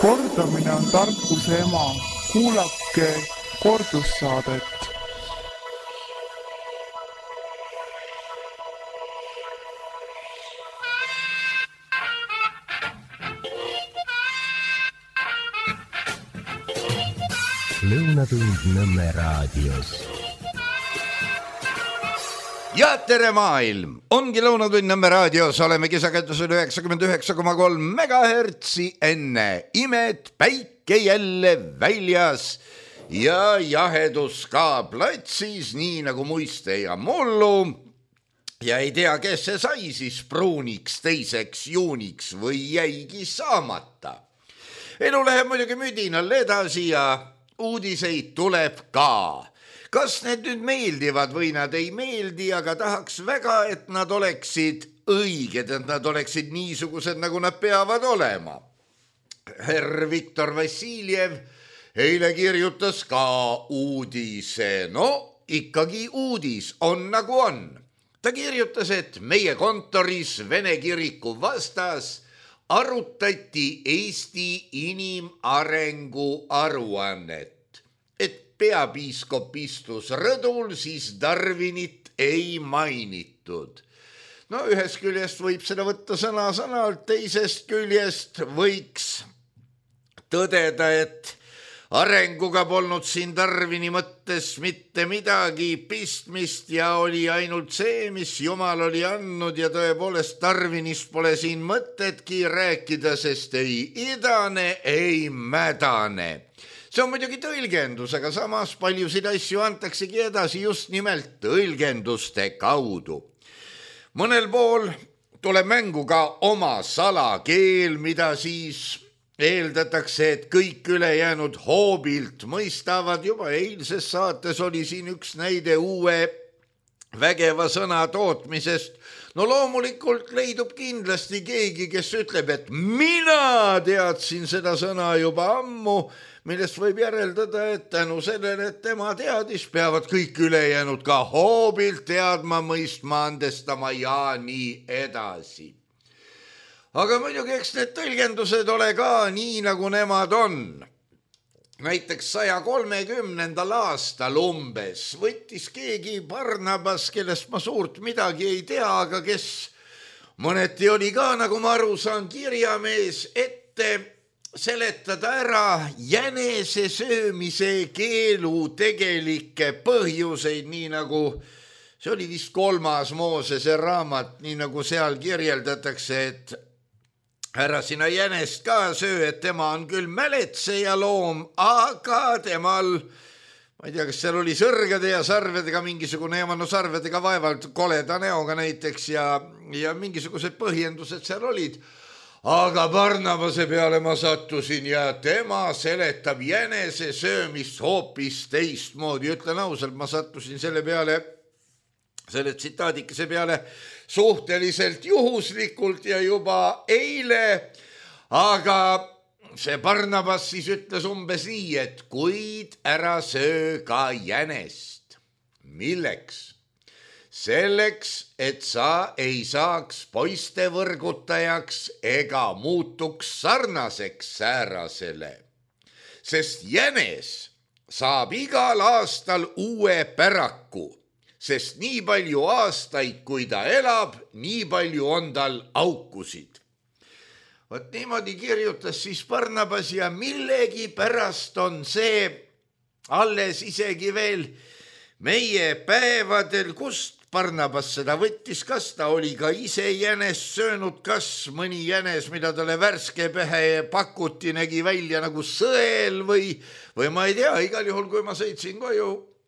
Kordamine on tarkuse ema. Kuulake kordussaadet. Lõunatund Nõmme raadios. Ja tere maailm! Ongi Lõunatund Nõmme raadios, oleme kisakätusel 99,3 megahertsi enne imed, päike jälle väljas ja jahedus ka platsis, nii nagu muiste ja mullu. Ja ei tea, kes see sai siis pruuniks 2. juuniks või jäigi saamata. Elu läheb muidugi müdinal edasi ja uudiseid tuleb ka. Kas need nüüd meeldivad või nad ei meeldi, aga tahaks väga, et nad oleksid õiged, et nad oleksid niisugused, nagu nad peavad olema. Herr Viktor Vassiljev eile kirjutas ka uudise. No, ikkagi uudis on nagu on. Ta kirjutas, et meie kontoris Vene kiriku vastas arutati Eesti inimarengu aruannet. Et peapiiskop istus rõdul, siis Darwinit ei mainitud. No ühest küljest võib seda võtta sõna-sõnalt, teisest küljest võiks tõdeda, et arenguga polnud siin Darwini mõttes mitte midagi pistmist ja oli ainult see, mis Jumal oli andnud ja tõepoolest Darwinist pole siin mõtetki rääkida, sest ei idane, ei mädane. See on muidugi tõlgendus, aga samas paljusid asju antaksegi edasi just nimelt tõlgenduste kaudu. Mõnel pool tuleb mängu ka oma salakeel, mida siis eeldatakse, et kõik ülejäänud hoobilt mõistavad. Juba eilses saates oli siin üks näide uue vägeva sõna tootmisest. No loomulikult leidub kindlasti keegi, kes ütleb, et mina teadsin seda sõna juba ammu, millest võib järeldada, et tänu sellele, et tema teadis, peavad kõik ülejäänud ka hoobilt teadma, mõistma, andestama ja nii edasi. Aga muidugi, eks need tõlgendused ole ka nii, nagu nemad on. Näiteks 130. aastal umbes võttis keegi Barnabas, kellest ma suurt midagi ei tea, aga kes mõneti oli ka, nagu ma aru saan, kirjamees, ette seletada ära jänese söömise keelu tegelikke põhjuseid, nii nagu see oli vist 3. Moosese raamat, nii nagu seal kirjeldatakse, et ära sina jänest ka söö, et tema on küll mäletseja loom, aga temal, ma ei tea, kas seal oli sõrgede ja sarvedega mingisugune, no sarvedega vaevalt koleda näoga näiteks ja mingisugused põhjendused seal olid. Aga Barnabase peale ma sattusin ja tema seletab jänese söömist hoopis teistmoodi. Ütlen ausalt, ma sattusin selle peale, selle tsitaadikese peale suhteliselt juhuslikult ja juba eile, aga see Barnabas siis ütles umbes nii, et kuid ära söö ka jänest. Milleks? Selleks, et sa ei saaks poiste võrgutajaks ega muutuks sarnaseks säärasele. Sest jänes saab igal aastal uue päraku, sest nii palju aastaid, kui ta elab, nii palju on tal aukusid. Vot niimoodi kirjutas siis Barnabas ja millegi pärast on see alles isegi veel meie päevadel, kust Barnabas seda võttis, kas ta oli ka ise jänest söönud, kas mõni jänes, mida talle värske pähe pakuti, nägi välja nagu sõel või ma ei tea, igal juhul, kui ma sõitsin koju,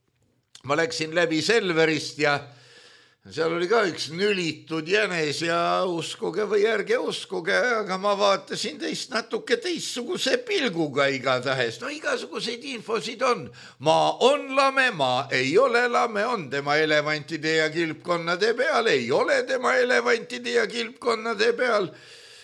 ma läksin läbi Selverist ja seal oli ka üks nülitud jänes ja uskuge või ärge uskuge, aga ma vaatasin teist natuke teistsuguse pilguga igatahes. No igasuguseid infosid on. Ma on lame, ma ei ole lame, on tema elevantide ja kilpkonnade peal, ei ole tema elevantide ja kilpkonnade peal.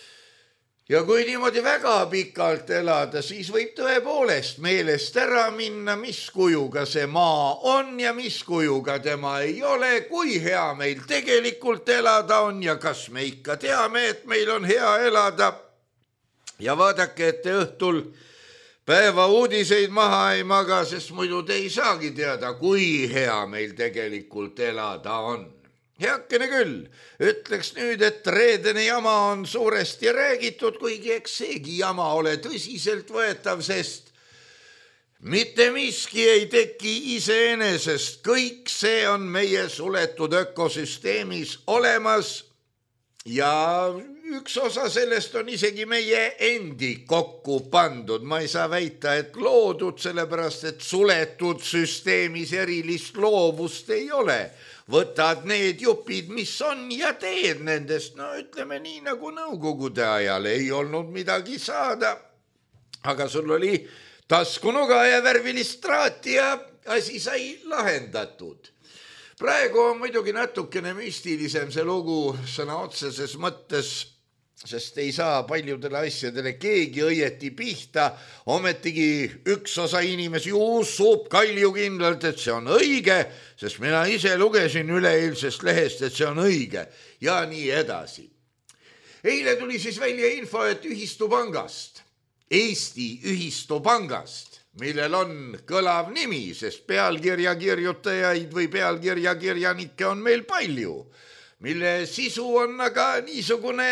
Ja kui niimoodi väga pikalt elada, siis võib tõepoolest meelest ära minna, mis kujuga see maa on ja mis kujuga tema ei ole, kui hea meil tegelikult elada on ja kas me ikka teame, et meil on hea elada. ja vaadake, et te õhtul päeva uudiseid maha ei maga, sest muidu te ei saagi teada, kui hea meil tegelikult elada on. Heakene küll, ütleks nüüd, et reedene jama on suuresti räägitud, kuigi eks seegi jama ole tõsiselt võetav, sest mitte miski ei teki iseenesest, kõik see on meie suletud ökosüsteemis olemas ja üks osa sellest on isegi meie endi kokku pandud. Ma ei saa väita, et loodud, sellepärast et suletud süsteemis erilist loovust ei ole. Võtad need jupid, mis on ja teed nendest, no ütleme nii nagu nõukogude ajal ei olnud midagi saada, aga sul oli taskunuga ja värvilist traati ja asi sai lahendatud. Praegu on muidugi natukene müstilisem see lugu sõna otseses mõttes, sest ei saa paljudele asjadele keegi õieti pihta, ometigi üks osa inimesi usub kaljukindlalt, et see on õige, sest mina ise lugesin üleeilsest lehest, et see on õige ja nii edasi. Eile tuli siis välja info, et ühistupangast, Eesti ühistupangast, millel on kõlav nimi, sest pealkirja kirjutajaid või pealkirja kirjanikke on meil palju, mille sisu on aga niisugune,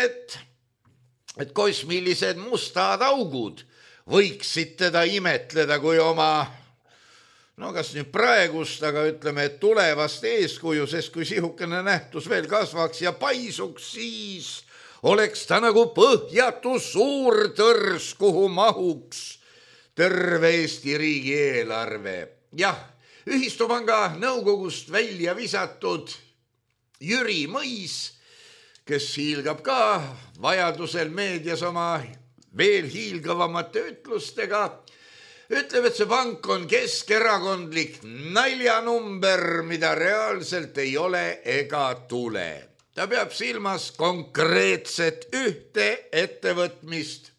et kosmilised mustad augud võiksid teda imetleda kui oma, no kas nüüd praegust, aga ütleme, et tulevast eeskuju, sest kui sihukene nähtus veel kasvaks ja paisuks, siis oleks ta nagu põhjatu suur tõrs, kuhu mahuks terve Eesti riigi eelarve. Jah, ühistupanga nõukogust välja visatud Jüri Mõis, kes hiilgab ka vajadusel meedias oma veel hiilgavamate ütlustega, ütleb, et see pank on keskerakondlik naljanumber, mida reaalselt ei ole ega tule. Ta peab silmas konkreetset ühte ettevõtmist,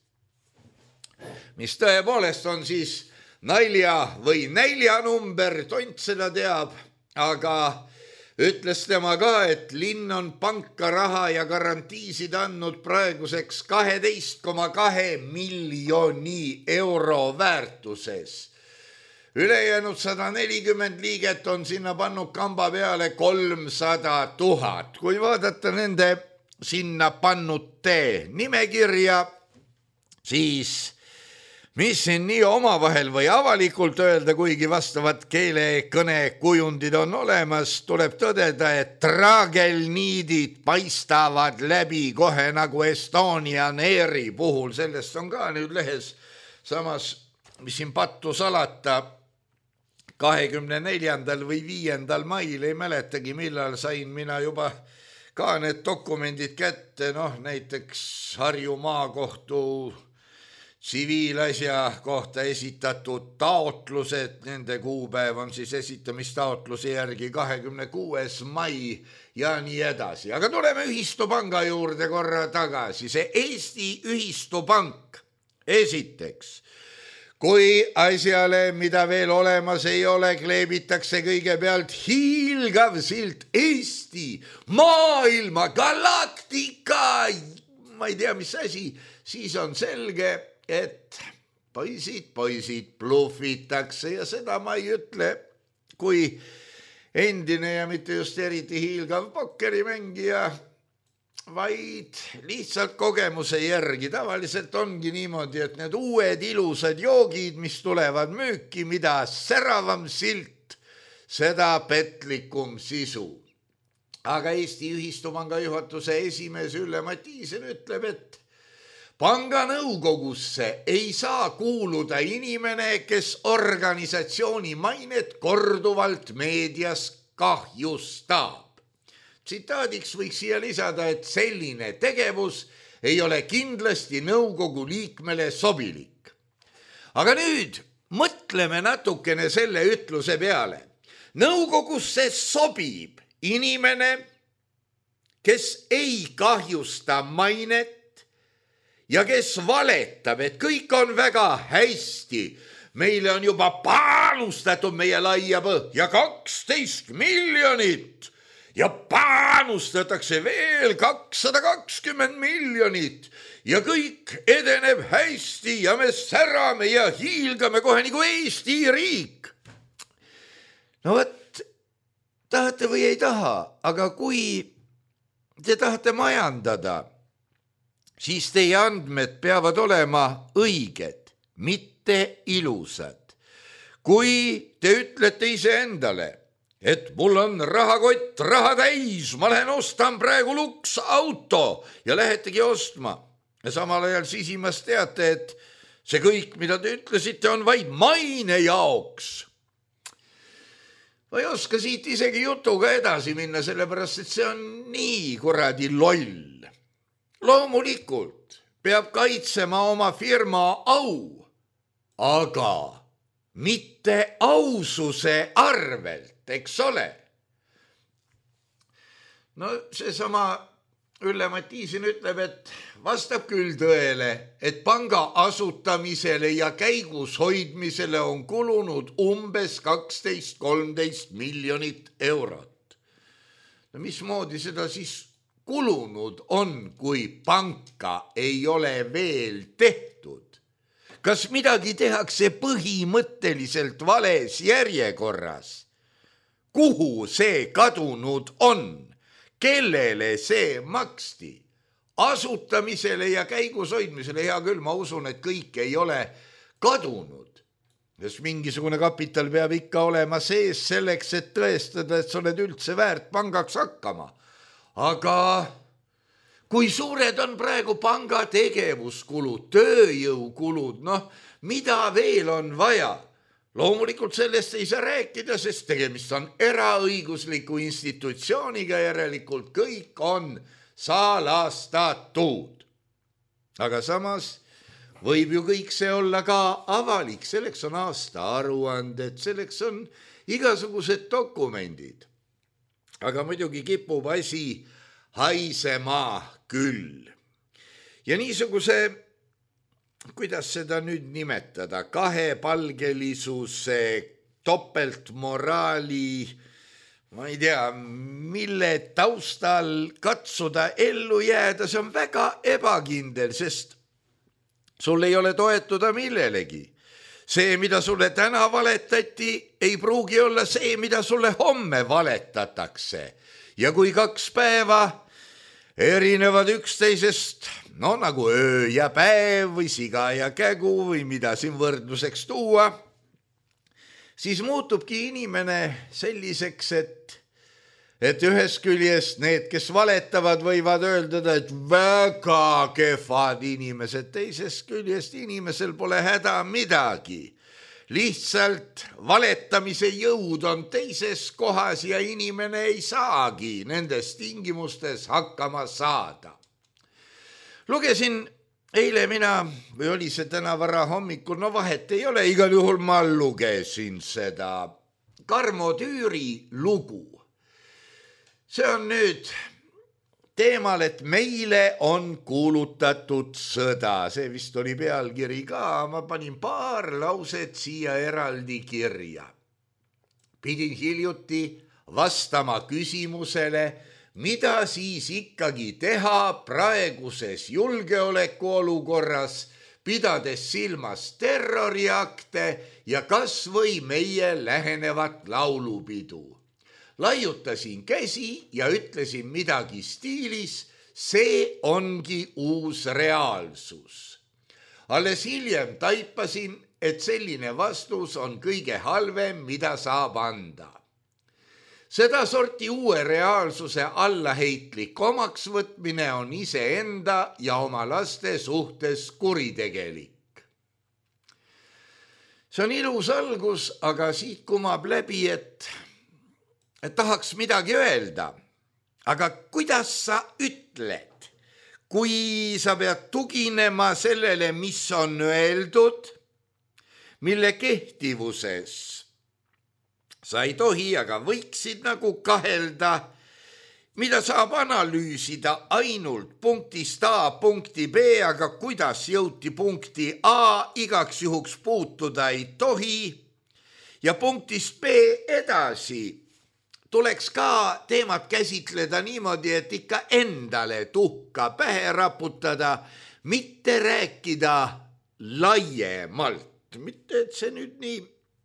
mis tõepoolest on siis nalja või näljanumber, tont seda teab, aga ütles tema ka, et linn on panka raha ja garantiisid andnud praeguseks 12,2 miljoni euro väärtuses. Ülejäänud 140 liiget on sinna pannud kamba peale 300 000. Kui vaadata nende sinna pannute nimekirja, siis mis siin nii omavahel või avalikult öelda, kuigi vastavad keelekõnekujundid on olemas, tuleb tõdeda, et traagelniidid paistavad läbi kohe nagu Estonian Airi puhul. Sellest on ka nüüd lehes samas, mis siin pattu salata, 24. või 5. mail, ei mäletagi, millal sain mina juba ka need dokumendid kätte, näiteks Harju maakohtu tsiviilasja kohta esitatud taotlused, nende kuupäev on siis esitamistaotluse järgi 26. mai ja nii edasi. Aga tuleme ühistupanga juurde korra tagasi. See Eesti ühistupank, esiteks, kui asjale, mida veel olemas ei ole, kleebitakse kõigepealt hiilgav silt Eesti, maailma, galaktika, ma ei tea, mis asi, siis on selge, et poisid blufitakse ja seda ma ei ütle, kui endine ja mitte just eriti hiilgav pokkerimängija, vaid lihtsalt kogemuse järgi. Tavaliselt ongi niimoodi, et need uued ilusad joogid, mis tulevad müüki, mida säravam silt, seda petlikum sisu. Aga Eesti ühistupanga juhatuse esimees Ülle Mattiisen ütleb, et panga nõukogusse ei saa kuuluda inimene, kes organisatsiooni mainet korduvalt meedias kahjustab. Tsitaadiks võiks siia lisada, et selline tegevus ei ole kindlasti nõukogu liikmele sobilik. Aga nüüd mõtleme natukene selle ütluse peale. Nõukogusse sobib inimene, kes ei kahjusta mainet ja kes valetab, et kõik on väga hästi. Meile on juba panustatud meie laia põhja 12 miljonit ja panustatakse veel 220 miljonit ja kõik edeneb hästi ja me särame ja hiilgame kohe nagu Eesti riik. No võt, tahate või ei taha, aga kui te tahate majandada, siis teie andmed peavad olema õiged, mitte ilusad. Kui te ütlete iseendale, et mul on rahakott raha täis, ma lähen ostan praegu luksauto ja lähetegi ostma ja samal ajal sisimas teate, et see kõik, mida te ütlesite, on vaid maine jaoks. Ma ei oska siit isegi jutuga edasi minna, sellepärast, et see on nii kuradi loll. Loomulikult peab kaitsema oma firma au, aga mitte aususe arvelt, eks ole. No seesama Ülle Matiisin ütleb, et vastab küll tõele, et panga asutamisele ja käigus hoidmisele on kulunud umbes 12-13 miljonit eurot. No mismoodi seda siis kulunud on, kui panka ei ole veel tehtud? Kas midagi tehakse põhimõtteliselt vales järjekorras? Kuhu see kadunud on? Kellele see maksti? Asutamisele ja käigus hoidmisele, hea küll, ma usun, et kõik ei ole kadunud. Sest mingisugune kapital peab ikka olema sees selleks, et tõestada, et sa oled üldse väärt pangaks hakkama. Aga kui suured on praegu panga tegevuskulud, tööjõukulud, mida veel on vaja? Loomulikult sellest ei saa rääkida, sest tegemist on eraõigusliku institutsiooniga, järelikult kõik on salastatud. Aga samas võib ju kõik see olla ka avalik, selleks on aastaaruanded, selleks on igasugused dokumendid. Aga muidugi kipub asi haisema küll. Ja niisuguse, kuidas seda nüüd nimetada, kahepalgelisuse, topeltmoraali, ma ei tea, mille taustal katsuda ellu jääda, see on väga ebakindel, sest sul ei ole toetuda millelegi. See, mida sulle täna valetati, ei pruugi olla see, mida sulle homme valetatakse. Ja kui 2 päeva erinevad üksteisest, nagu öö ja päev või siga ja kägu või mida siin võrdluseks tuua, siis muutubki inimene selliseks, et ühest küljest need, kes valetavad, võivad öelda, et väga kehvad inimesed, teisest küljest inimesel pole häda midagi. Lihtsalt valetamise jõud on teises kohas ja inimene ei saagi nendes tingimustes hakkama saada. Lugesin eile mina, või oli see täna vara hommikul, vahet ei ole, igal juhul ma lugesin seda Karmo Tüüri lugu. See on nüüd teemal, et meile on kuulutatud sõda. See vist oli pealkiri ka, ma panin paar lauset siia eraldi kirja. Pidin hiljuti vastama küsimusele, mida siis ikkagi teha praeguses julgeolekuolukorras, pidades silmas terroriakte ja kas või meie lähenevat laulupidu. Laiutasin käsi ja ütlesin midagi stiilis, see ongi uus reaalsus. Alles hiljem taipasin, et selline vastus on kõige halvem, mida saab anda. Seda sorti uue reaalsuse allaheitlik omaksvõtmine on iseenda ja oma laste suhtes kuritegelik. See on ilus algus, aga siit kumab läbi, et tahaks midagi öelda, aga kuidas sa ütled, kui sa pead tuginema sellele, mis on öeldud, mille kehtivuses sa ei tohi, aga võiksid nagu kahelda, mida saab analüüsida ainult punktist A punkti B, aga kuidas jõuti punkti A, igaks juhuks puutuda ei tohi ja punktist B edasi tuleks ka teemat käsitleda niimoodi, et ikka endale tuhka pähe raputada, mitte rääkida laiemalt, mitte et see nüüd nii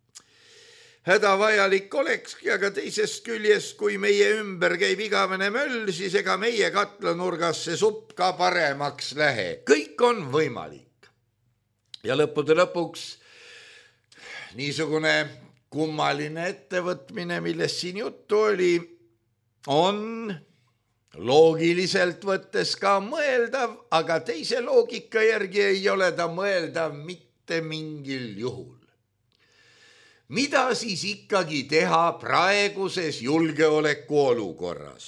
hädavajalik olekski, aga teisest küljest, kui meie ümber käib igavene möll, siis ega meie katlanurgas see supp ka paremaks lähe. Kõik on võimalik. Ja lõppude lõpuks niisugune kummaline ettevõtmine, millest siin juttu oli, on loogiliselt võttes ka mõeldav, aga teise loogika järgi ei ole ta mõeldav mitte mingil juhul. Mida siis ikkagi teha praeguses julgeoleku olukorras?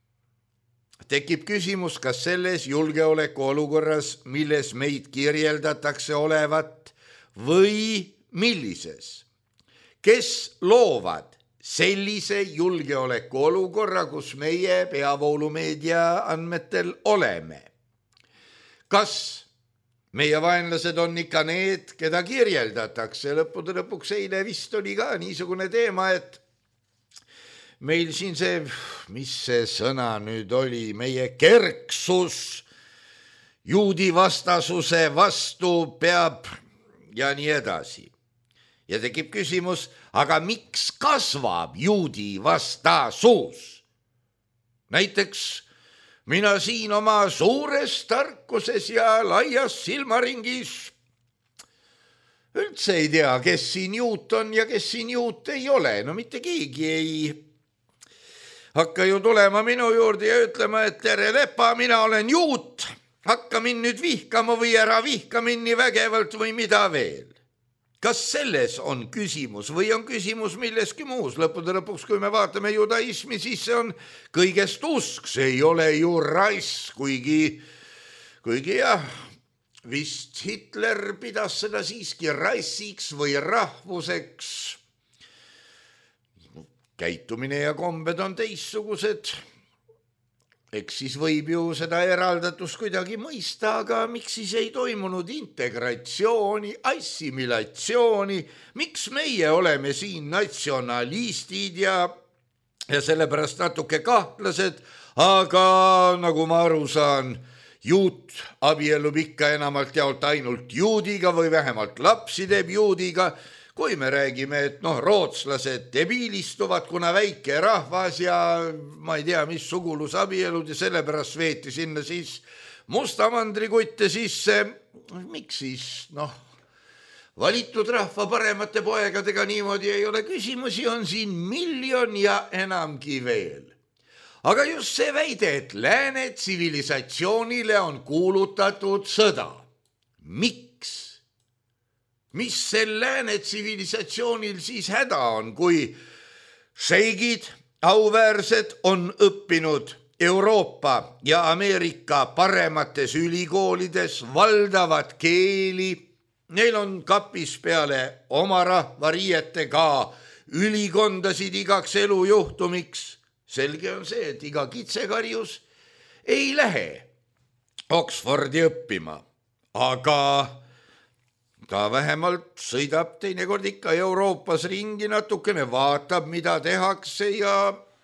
Tekib küsimus, kas selles julgeoleku olukorras, milles meid kirjeldatakse olevat või millises? Kes loovad sellise julgeoleku olukorra, kus meie peavoolumeedia andmetel oleme? Kas meie vaenlased on ikka need, keda kirjeldatakse? Lõppude lõpuks eile vist oli ka niisugune teema, et meil siin see, mis see sõna nüüd oli, meie kerksus juudi vastasuse vastu peab ja nii edasi. Ja tekib küsimus, aga miks kasvab juudi vastasus? Näiteks mina siin oma suures tarkuses ja laias silmaringis üldse ei tea, kes siin juut on ja kes siin juut ei ole. No mitte keegi ei hakka ju tulema minu juurde ja ütlema, et tere lepa, mina olen juut, hakka mind nüüd vihkama või ära vihka mind nii vägevalt või mida veel. Kas selles on küsimus või on küsimus milleski muus? Lõppude lõpuks, kui me vaatame judaismi, siis see on kõigest usk, see ei ole ju rass, kuigi jah, vist Hitler pidas seda siiski rassiks või rahvuseks. Käitumine ja kombed on teistsugused. Eks siis võib ju seda eraldatust kuidagi mõista, aga miks siis ei toimunud integratsiooni, assimilatsiooni, miks meie oleme siin natsionalistid ja sellepärast natuke kahtlased, aga nagu ma aru saan, juut abiellub ikka enamalt jaolt ainult juudiga või vähemalt lapsi teeb juudiga. Kui me räägime, et rootslased debiilistuvad, kuna väike rahvas ja ma ei tea, mis sugulusabielud ja sellepärast veeti sinna siis mustamandrikutte sisse, miks siis, valitud rahva paremate poegadega niimoodi ei ole küsimusi, on siin miljon ja enamgi veel. Aga just see väide, et lääne tsivilisatsioonile on kuulutatud sõda. Miks? Mis sel lääne tsivilisatsioonil siis häda on, kui šeigid auväärsed on õppinud Euroopa ja Ameerika paremates ülikoolides, valdavad keeli, neil on kapis peale oma rahvariiete ka ülikondasid igaks elujuhtumiks. Selge on see, et iga kitsekarjus ei lähe Oxfordi õppima, aga ta vähemalt sõidab teinekord ikka Euroopas ringi natukene, vaatab, mida tehakse ja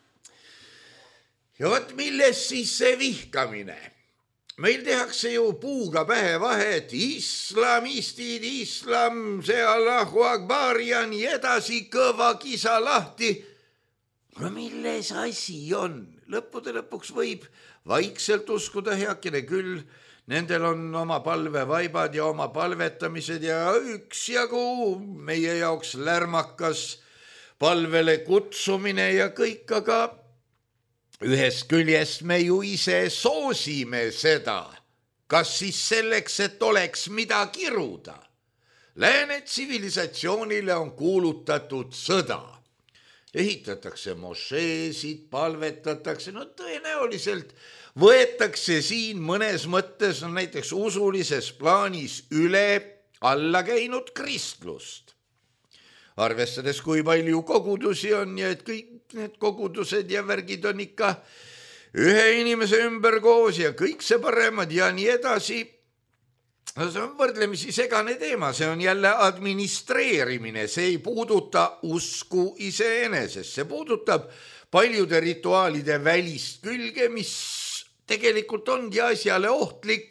võt milles siis see vihkamine. Meil tehakse ju puuga pähe vahet, islamistid, islam, see Allahu Akbar ja nii edasi, kõva kisa lahti. No milles asi on? Lõppude lõpuks võib vaikselt uskuda heakene küll. Nendel on oma palvevaibad ja oma palvetamised ja üksjagu meie jaoks lärmakas palvele kutsumine ja kõik, aga ühest küljest me ju ise soosime seda. Kas siis selleks, et oleks mida kiruda? Lääne tsivilisatsioonile on kuulutatud sõda. Ehitatakse mošeesid, palvetatakse, tõenäoliselt võetakse siin mõnes mõttes näiteks usulises plaanis üle alla käinud kristlust. Arvestades, kui palju kogudusi on ja et kõik need kogudused ja värgid on ikka ühe inimese ümber koos ja kõik see paremad ja nii edasi. See on võrdlemisi segane teema, see on jälle administreerimine, see ei puuduta usku iseenesest, see puudutab paljude rituaalide välist külge, mis tegelikult ongi asjale ohtlik,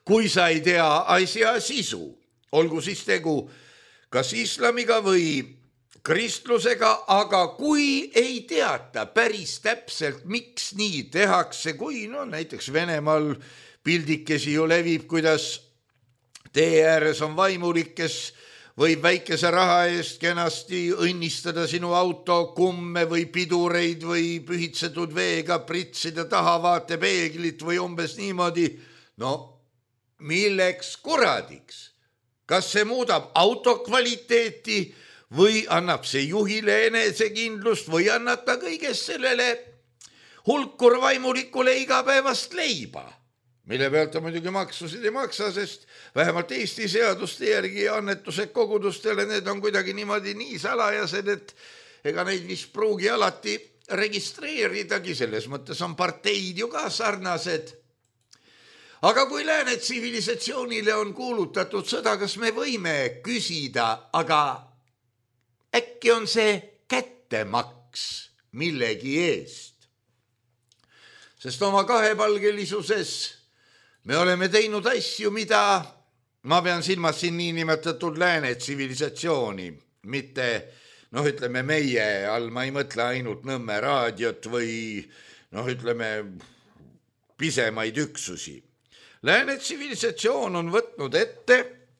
kui sa ei tea asja sisu, olgu siis tegu kas islamiga või kristlusega, aga kui ei teata päris täpselt, miks nii tehakse, kui näiteks Venemaal pildikesi ju levib, kuidas tee ääres on vaimulik, kes võib väikese raha eest kenasti õnnistada sinu auto kumme või pidureid või pühitsetud veega pritsida tahavaatepeeglit või umbes niimoodi. No milleks kuradiks? Kas see muudab auto kvaliteeti või annab see juhile enesekindlust või annab ta kõigest sellele hulkur vaimulikule igapäevast leiba? Mille pealt ta muidugi maksusid ei maksa, sest vähemalt Eesti seaduste järgi annetused kogudustele, need on kuidagi niimoodi nii salajased, et ega neid vist pruugi alati registreeridagi, selles mõttes on parteid ju ka sarnased. Aga kui lääne tsivilisatsioonile on kuulutatud sõda, kas me võime küsida, aga äkki on see kättemaks millegi eest? Sest oma kahepalgelisuses me oleme teinud asju, mida ma pean silmas siin niinimetatud lääne tsivilisatsiooni, mitte, ütleme meie all, ma ei mõtle ainult Nõmme raadiot või ütleme pisemaid üksusi. Lääne tsivilisatsioon on võtnud ette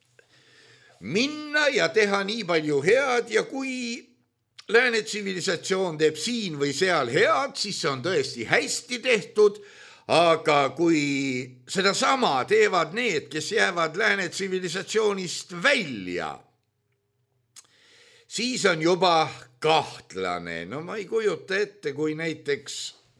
minna ja teha nii palju head ja kui lääne tsivilisatsioon teeb siin või seal head, siis see on tõesti hästi tehtud. Aga kui seda sama teevad need, kes jäävad lääne tsivilisatsioonist välja, siis on juba kahtlane. No ma ei kujuta ette, kui näiteks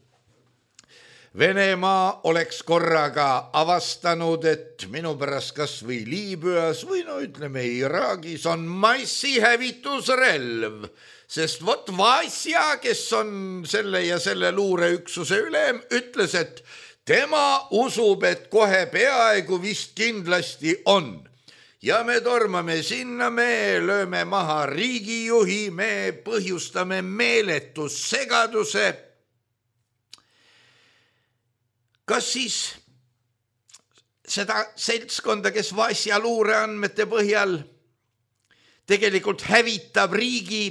Venemaa oleks korraga avastanud, et minu pärast kas või Liibüas või ütleme Iraagis on massihävitusrelv, sest vot Vasja, kes on selle ja selle luureüksuse ülem, ütles, et tema usub, et kohe peaaegu vist kindlasti on. Ja me tormame sinna, me lööme maha riigijuhi, me põhjustame meeletus segaduse. Kas siis seda seltskonda, kes Vasja luureandmete põhjal tegelikult hävitab riigi,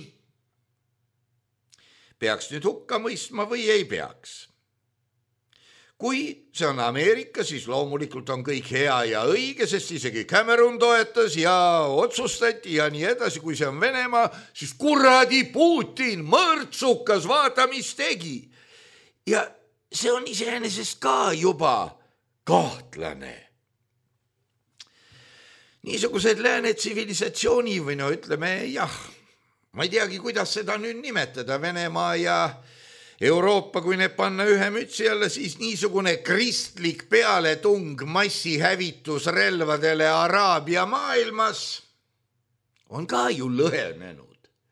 peaks nüüd hukka mõistma või ei peaks? Kui see on Ameerika, siis loomulikult on kõik hea ja õige, sest isegi Cameron toetas ja otsustati ja nii edasi. Kui see on Venemaa, siis kuradi Putin, mõrtsukas, vaata mis tegi. Ja see on iseenesest ka juba kahtlane. Niisugused lääne tsivilisatsiooni või ütleme jah, ma ei teagi, kuidas seda nüüd nimetada, Venemaa ja Euroopa, kui need panna ühe mütsi alla, siis niisugune kristlik pealetung massihävitusrelvadele Araabia maailmas on ka ju lõhenenud.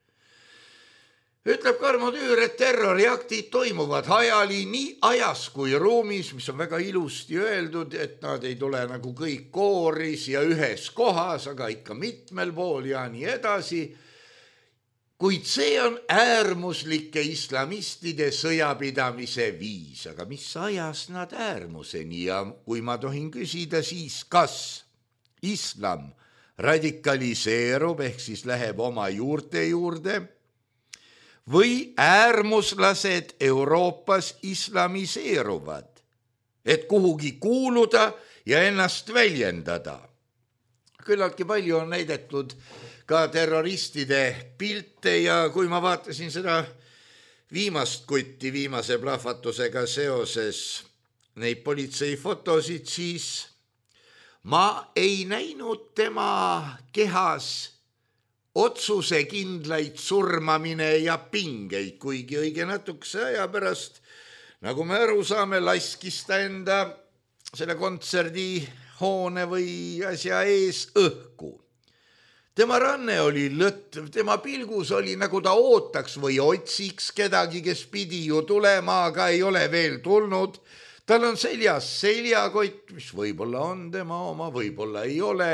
Ütleb Karmo Tüür, et terroriaktid toimuvad hajali nii ajas kui ruumis, mis on väga ilusti öeldud, et nad ei tule nagu kõik kooris ja ühes kohas, aga ikka mitmel pool ja nii edasi. Kuid see on äärmuslike islamistide sõjapidamise viis, aga mis ajas nad äärmuseni ja kui ma tohin küsida, siis kas islam radikaliseerub ehk siis läheb oma juurte juurde või äärmuslased Euroopas islamiseeruvad, et kuhugi kuuluda ja ennast väljendada. Küllaltki palju on näidatud ka terroristide pilte ja kui ma vaatasin seda viimast kutti viimase plahvatusega seoses neid politseifotosid, siis ma ei näinud tema kehas otsusekindlaid surmamine ja pingeid, kuigi õige natukese aja pärast, nagu me aru saame, laskis ta enda selle kontserdihoone või asja ees õhku. Tema ranne oli lõtv, tema pilgus oli nagu ta ootaks või otsiks kedagi, kes pidi ju tulema, aga ei ole veel tulnud. Tal on seljas seljakott, mis võib-olla on tema oma, võib-olla ei ole.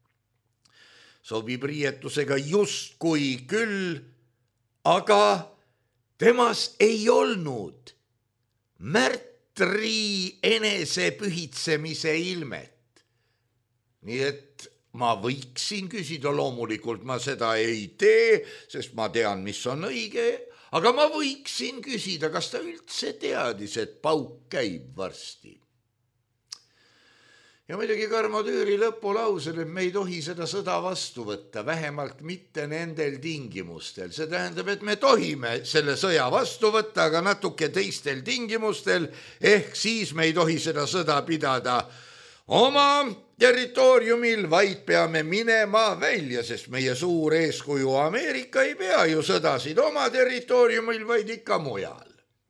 Sobib riietusega justkui küll, aga temas ei olnud märtri enesepühitsemise ilmet. Nii et ma võiksin küsida, loomulikult ma seda ei tee, sest ma tean, mis on õige, aga ma võiksin küsida, kas ta üldse teadis, et pauk käib varsti. Ja muidugi Karmo Tüüri lõpulausel, et me ei tohi seda sõda vastu võtta, vähemalt mitte nendel tingimustel. See tähendab, et me tohime selle sõja vastu võtta, aga natuke teistel tingimustel, ehk siis me ei tohi seda sõda pidada oma territooriumil, vaid peame minema välja, sest meie suur eeskuju Ameerika ei pea ju sõdasid oma territooriumil, vaid ikka mujal.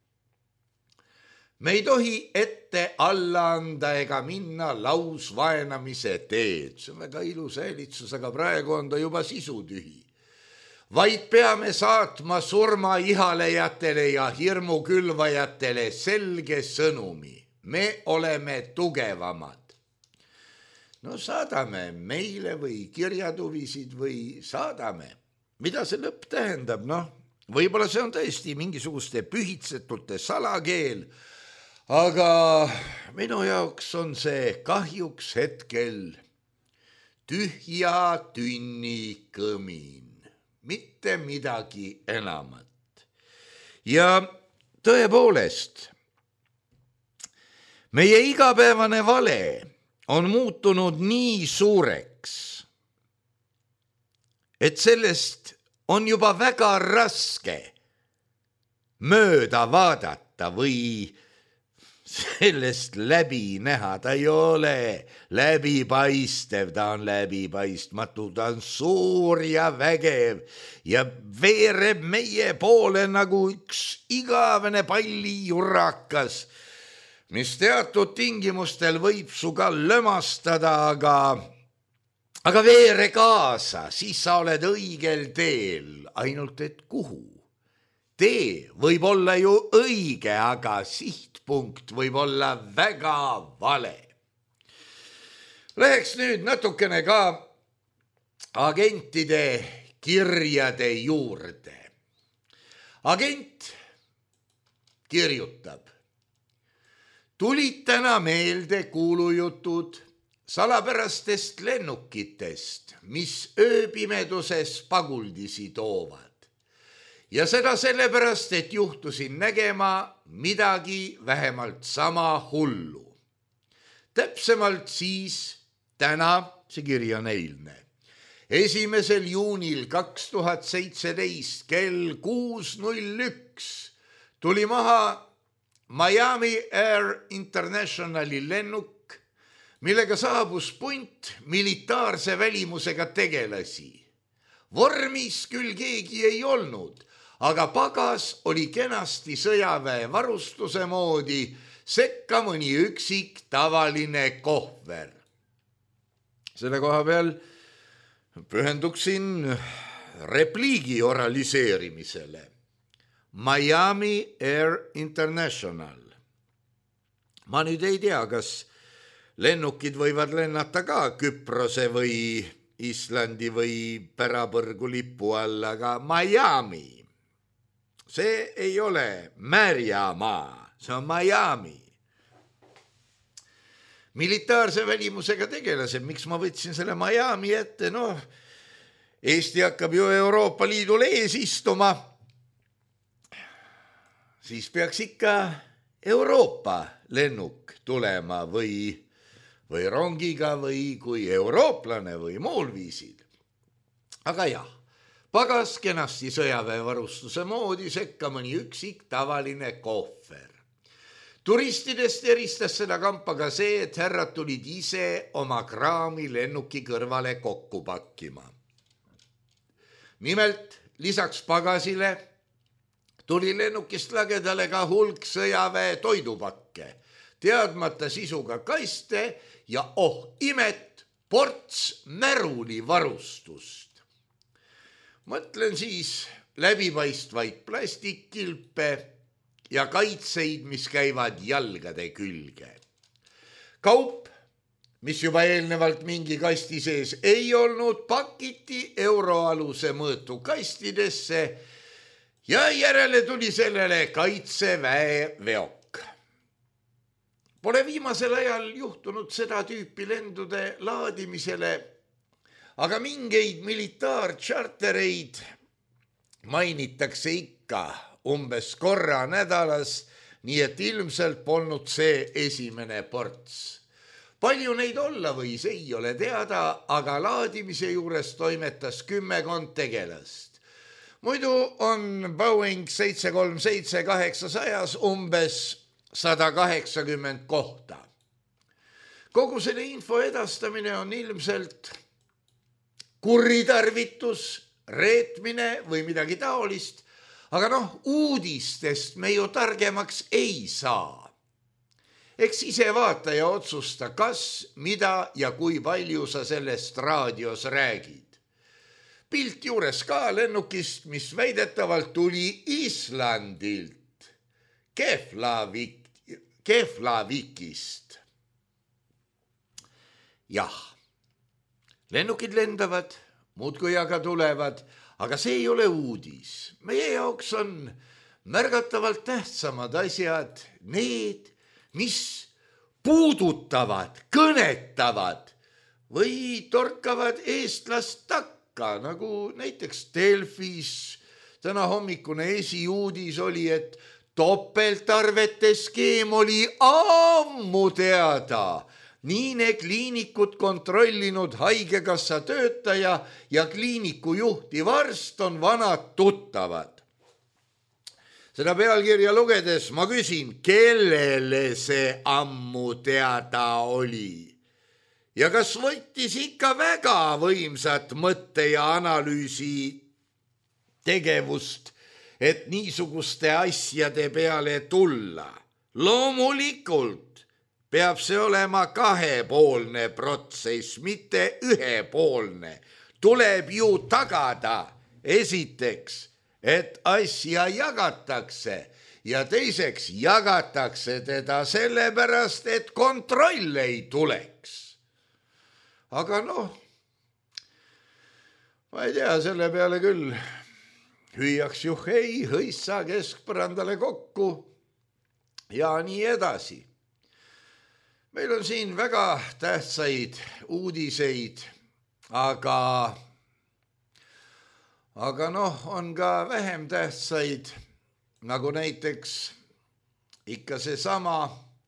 Me ei tohi ette alla anda ega minna lausvaenamise teed. See on väga ilus häälitsus, aga praegu on ta juba sisutühi. Vaid peame saatma surma ihalejatele ja hirmu külvajatele selge sõnumi. Me oleme tugevamad. No saadame meile või kirjatuvisid või saadame. Mida see lõpp tähendab? Võib-olla see on tõesti mingisuguste pühitsetute salakeel, aga minu jaoks on see kahjuks hetkel tühja tünni kõmin, mitte midagi enamat. Ja tõepoolest, meie igapäevane vale on muutunud nii suureks, et sellest on juba väga raske mööda vaadata või sellest läbi näha. Ta ei ole läbipaistev, ta on läbipaistmatu, ta on suur ja vägev ja veereb meie poole nagu üks igavene pallijurakas, mis teatud tingimustel võib su ka lömastada, aga veere kaasa, siis sa oled õigel teel, ainult et kuhu? Tee võib olla ju õige, aga sihtpunkt võib olla väga vale. Läheks nüüd natukene ka agentide kirjade juurde. Agent kirjutab. Tulid täna meelde kuulujutud salapärastest lennukitest, mis ööpimeduses paguldisi toovad. Ja seda sellepärast, et juhtusin nägema midagi vähemalt sama hullu. Täpsemalt siis täna, see kiri on eilne, 1. juunil 2017 kell 6:01 tuli maha Miami Air Internationali lennuk, millega saabus punt militaarse välimusega tegelasi. Vormis küll keegi ei olnud, aga pagas oli kenasti sõjaväe varustuse moodi, sekka mõni üksik tavaline kohver. Selle koha peal pühenduksin repliigi oraliseerimisele. Miami Air International. Ma nüüd ei tea, kas lennukid võivad lennata ka Küprose või Islandi või Pärapõrgu lipu all, aga Miami. See ei ole Märjamaa, see on Miami. Militaarse välimusega tegelased, miks ma võtsin selle Miami ette? Eesti hakkab ju Euroopa Liidul ees istuma. Siis peaks ikka Euroopa lennuk tulema või rongiga või kui eurooplane või muul viisil. Aga jah, pagas kenasti sõjaväevarustuse moodi, sekka mõni üksik tavaline kohver. Turistidest eristas seda kampa ka see, et härrad tulid ise oma kraami lennuki kõrvale kokku pakkima. Nimelt, lisaks pagasile tuli lennukist lagedale ka hulk sõjaväe toidupakke, teadmata sisuga kaste ja imet, ports märulivarustust. Mõtlen siis läbipaistvaid plastikkilpe ja kaitseid, mis käivad jalgade külge. Kaup, mis juba eelnevalt mingi kasti sees ei olnud, pakiti euroaluse mõõtu kastidesse ja järele tuli sellele kaitseväe veok. Pole viimasel ajal juhtunud seda tüüpi lendude laadimisele, aga mingeid militaarchartereid mainitakse ikka umbes korra nädalas, nii et ilmselt polnud see esimene ports. Palju neid olla võis, ei ole teada, aga laadimise juures toimetas 10 tegelast. Muidu on Boeing 737-800 umbes 180 kohta. Kogu selle info edastamine on ilmselt kuritarvitus, reetmine või midagi taolist, aga uudistest me ju targemaks ei saa. Eks ise vaata ja otsusta, kas, mida ja kui palju sa sellest raadios räägid. Pilt juures ka lennukist, mis väidetavalt tuli Islandilt, Keflavikist. Jah, lennukid lendavad, muudkui aga tulevad, aga see ei ole uudis. Meie jaoks on märgatavalt tähtsamad asjad need, mis puudutavad, kõnetavad või torkavad eestlast takka, nagu näiteks Delfis täna hommikune esiuudis oli, et topeltarvete skeem oli ammu teada. Niine kliinikut kontrollinud haigekassa töötaja ja kliiniku juhti varst on vanad tuttavad. Seda pealkirja lugedes ma küsin, kellele see ammu teada oli? Ja kas võttis ikka väga võimsat mõtte ja analüüsi tegevust, et niisuguste asjade peale tulla? Loomulikult peab see olema 2-poolne protsess, mitte 1-poolne. Tuleb ju tagada esiteks, et asja jagatakse ja teiseks jagatakse teda sellepärast, et kontroll ei tuleks. Aga ma ei tea, selle peale küll hüüaks juhhei, hõissa keskpõrandale kokku ja nii edasi. Meil on siin väga tähtsaid uudiseid, aga on ka vähem tähtsaid, nagu näiteks ikka seesama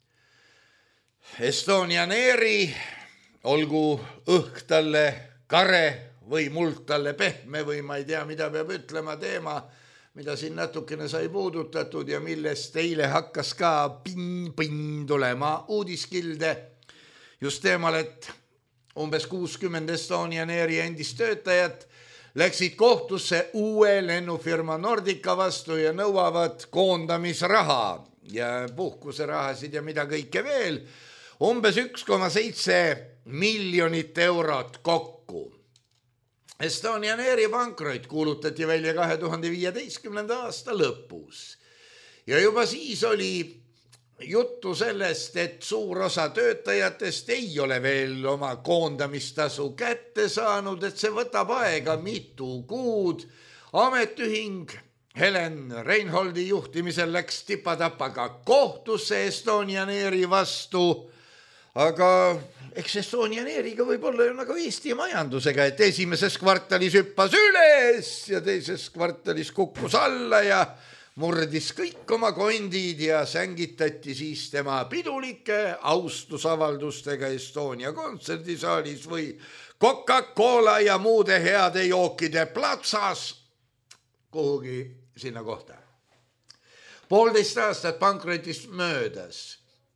Estonian Airi, olgu õhk talle kare või muld talle pehme või ma ei tea, mida peab ütlema teema, mida siin natukene sai puudutatud ja millest eile hakkas ka ping tulema uudiskilde just teemal, et umbes 60 Estonian Airi endist töötajat läksid kohtusse uue lennufirma Nordica vastu ja nõuavad koondamisraha ja puhkuserahasid ja mida kõike veel, umbes 1,7 miljonit eurot kokku. Estonian Airi pankrot kuulutati välja 2015. aasta lõpus ja juba siis oli juttu sellest, et suur osa töötajatest ei ole veel oma koondamistasu kätte saanud, et see võtab aega mitu kuud. Ametiühing Helen Reinholdi juhtimisel läks tipatapaga kohtusse Estonian Airi vastu, aga eks Estonian Airiga võib olla ju nagu Eesti majandusega, et esimeses kvartalis hüppas üles ja teises kvartalis kukkus alla ja murdis kõik oma kondid ja sängitati siis tema pidulike austusavaldustega Estonia kontserdisaalis või Coca-Cola ja muude heade jookide platsas kuhugi sinna kohta. 1,5 aastat pankrotist möödas.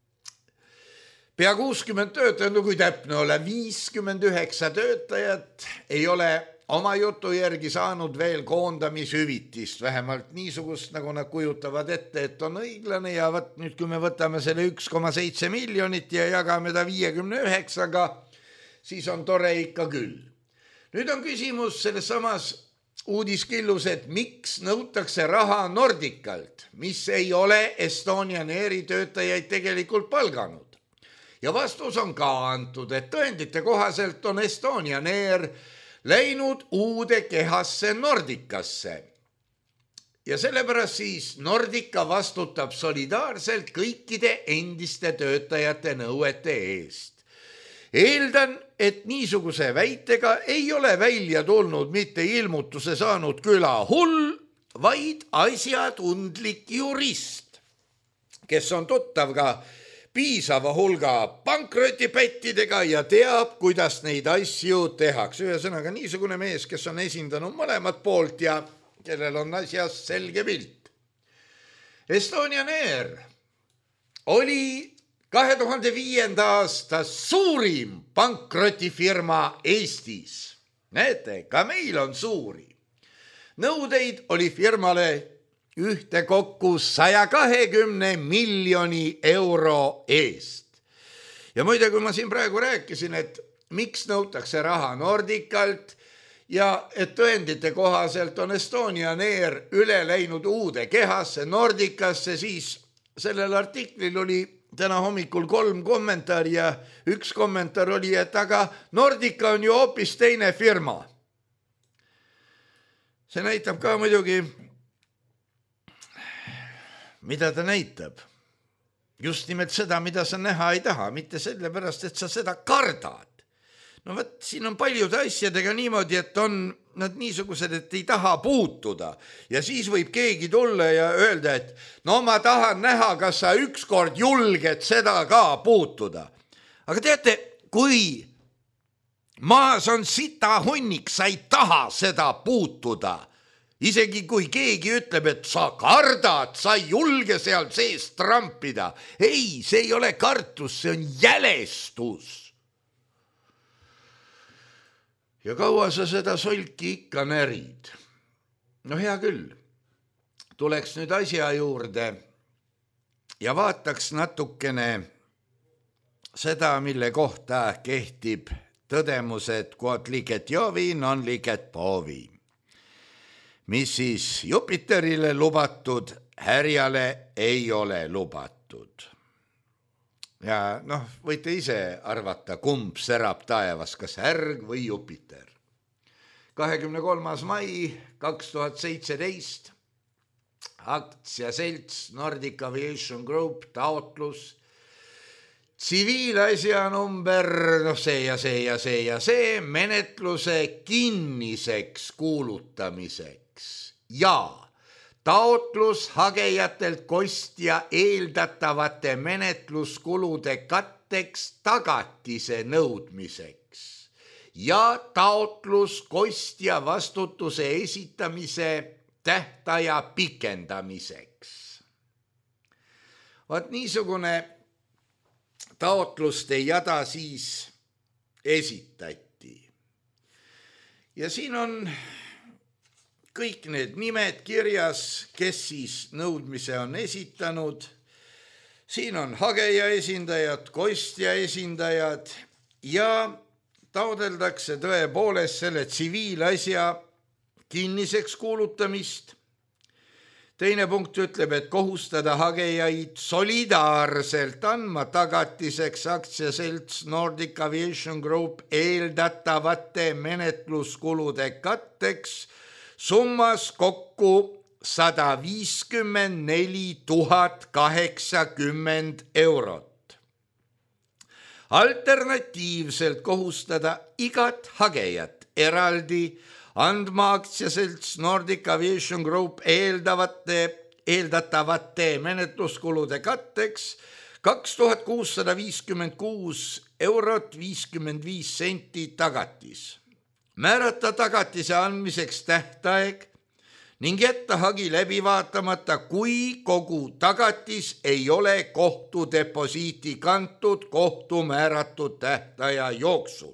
Pea 60 töötajat, kui täpne ole, 59 töötajat ei ole oma jutu järgi saanud veel koondamishüvitist, vähemalt niisugust, nagu nad kujutavad ette, et on õiglane ja nüüd, kui me võtame selle 1,7 miljonit ja jagame ta 59-ga, siis on tore ikka küll. Nüüd on küsimus selles samas uudiskillus, et miks nõutakse raha Nordicalt, mis ei ole Estonian Airi töötajaid tegelikult palganud. Ja vastus on ka antud, et tõendite kohaselt on Estonian Air läinud uude kehasse Nordicasse. ja sellepärast siis Nordica vastutab solidaarselt kõikide endiste töötajate nõuete eest. Eeldan, et niisuguse väitega ei ole välja tulnud mitte ilmutuse saanud külahull, vaid asjatundlik jurist, kes on tuttav ka piisava hulga pankrotipättidega ja teab, kuidas neid asju tehakse. Ühesõnaga niisugune mees, kes on esindanud mõlemat poolt ja kellel on asjas selge pilt. Estonian Air oli 2005. aasta suurim pankrotifirma Eestis. Näete, ka meil on suuri. Nõudeid oli firmale ühtekokku 120 miljoni euro eest. Ja muide, kui ma siin praegu rääkisin, et miks nõutakse raha Nordicalt ja et tõendite kohaselt on Estonian Air üle läinud uude kehasse Nordicasse, siis sellel artiklil oli täna hommikul 3 kommentaari ja üks kommentaar oli, et aga Nordica on ju hoopis teine firma. See näitab ka muidugi, mida ta näitab. Just nimelt seda, mida sa näha ei taha, mitte sellepärast, et sa seda kardad. No võt, siin on paljude asjadega niimoodi, et on nad niisugused, et ei taha puutuda. Ja siis võib keegi tulla ja öelda, et no ma tahan näha, kas sa ükskord julged seda ka puutuda. Aga teate, kui maas on sita hunnik, sa ei taha seda puutuda. Isegi kui keegi ütleb, et sa kardad, sa ei julge seal sees trampida. Ei, see ei ole kartus, see on jälestus. Ja kaua sa seda solki ikka närid? No hea küll, tuleks nüüd asja juurde ja vaataks natukene seda, mille kohta kehtib tõdemus, et quod licet Jovi, non licet Bovi. Mis siis Jupiterile lubatud, härjale ei ole lubatud. Ja noh, võite ise arvata, kumb särab taevas, kas härg või Jupiter. 23. mai 2017 aktsiaselts Nordic Aviation Group taotlus tsiviilasja number, see menetluse kinniseks kuulutamiseks ja taotlus hagejatelt kostja eeldatavate menetluskulude katteks tagatise nõudmiseks ja taotlus kostja vastutuse esitamise tähtaja pikendamiseks. Vaat niisugune taotluste jada siis esitati. Ja siin on kõik need nimed kirjas, kes siis nõudmise on esitanud. Siin on hageja esindajad, kostja esindajad ja taodeldakse tõepoolest selle tsiviilasja kinniseks kuulutamist. Teine punkt ütleb, et kohustada hagejaid solidaarselt andma tagatiseks aktsiaselts Nordic Aviation Group eeldatavate menetluskulude katteks summas kokku 154 080 eurot. Alternatiivselt kohustada igat hagejat eraldi andma aktsiaselts Nordic Aviation Group eeldatavate menetluskulude katteks 2656 eurot 55 senti tagatis. Määrata tagatise andmiseks tähtaeg ning jätta hagi läbi vaatamata, kui kogu tagatis ei ole kohtudeposiiti kantud kohtu määratud tähtaja jooksul.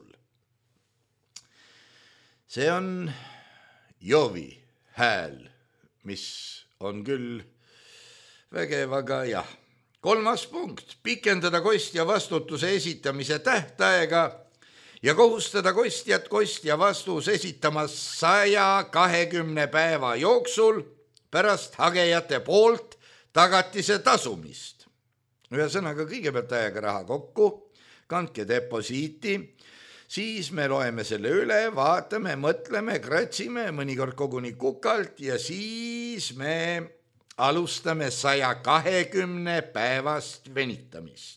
See on Jovi hääl, mis on küll vägev, aga jah. 3. punkt, pikendada kostja vastutuse esitamise tähtaega ja kohustada kostja vastus esitama 120 päeva jooksul pärast hagejate poolt tagatise tasumist. Ühesõnaga kõigepealt ajage raha kokku, kandke deposiiti, siis me loeme selle üle, vaatame, mõtleme, kratsime, mõnikord koguni kukalt ja siis me alustame 120 päevast venitamist.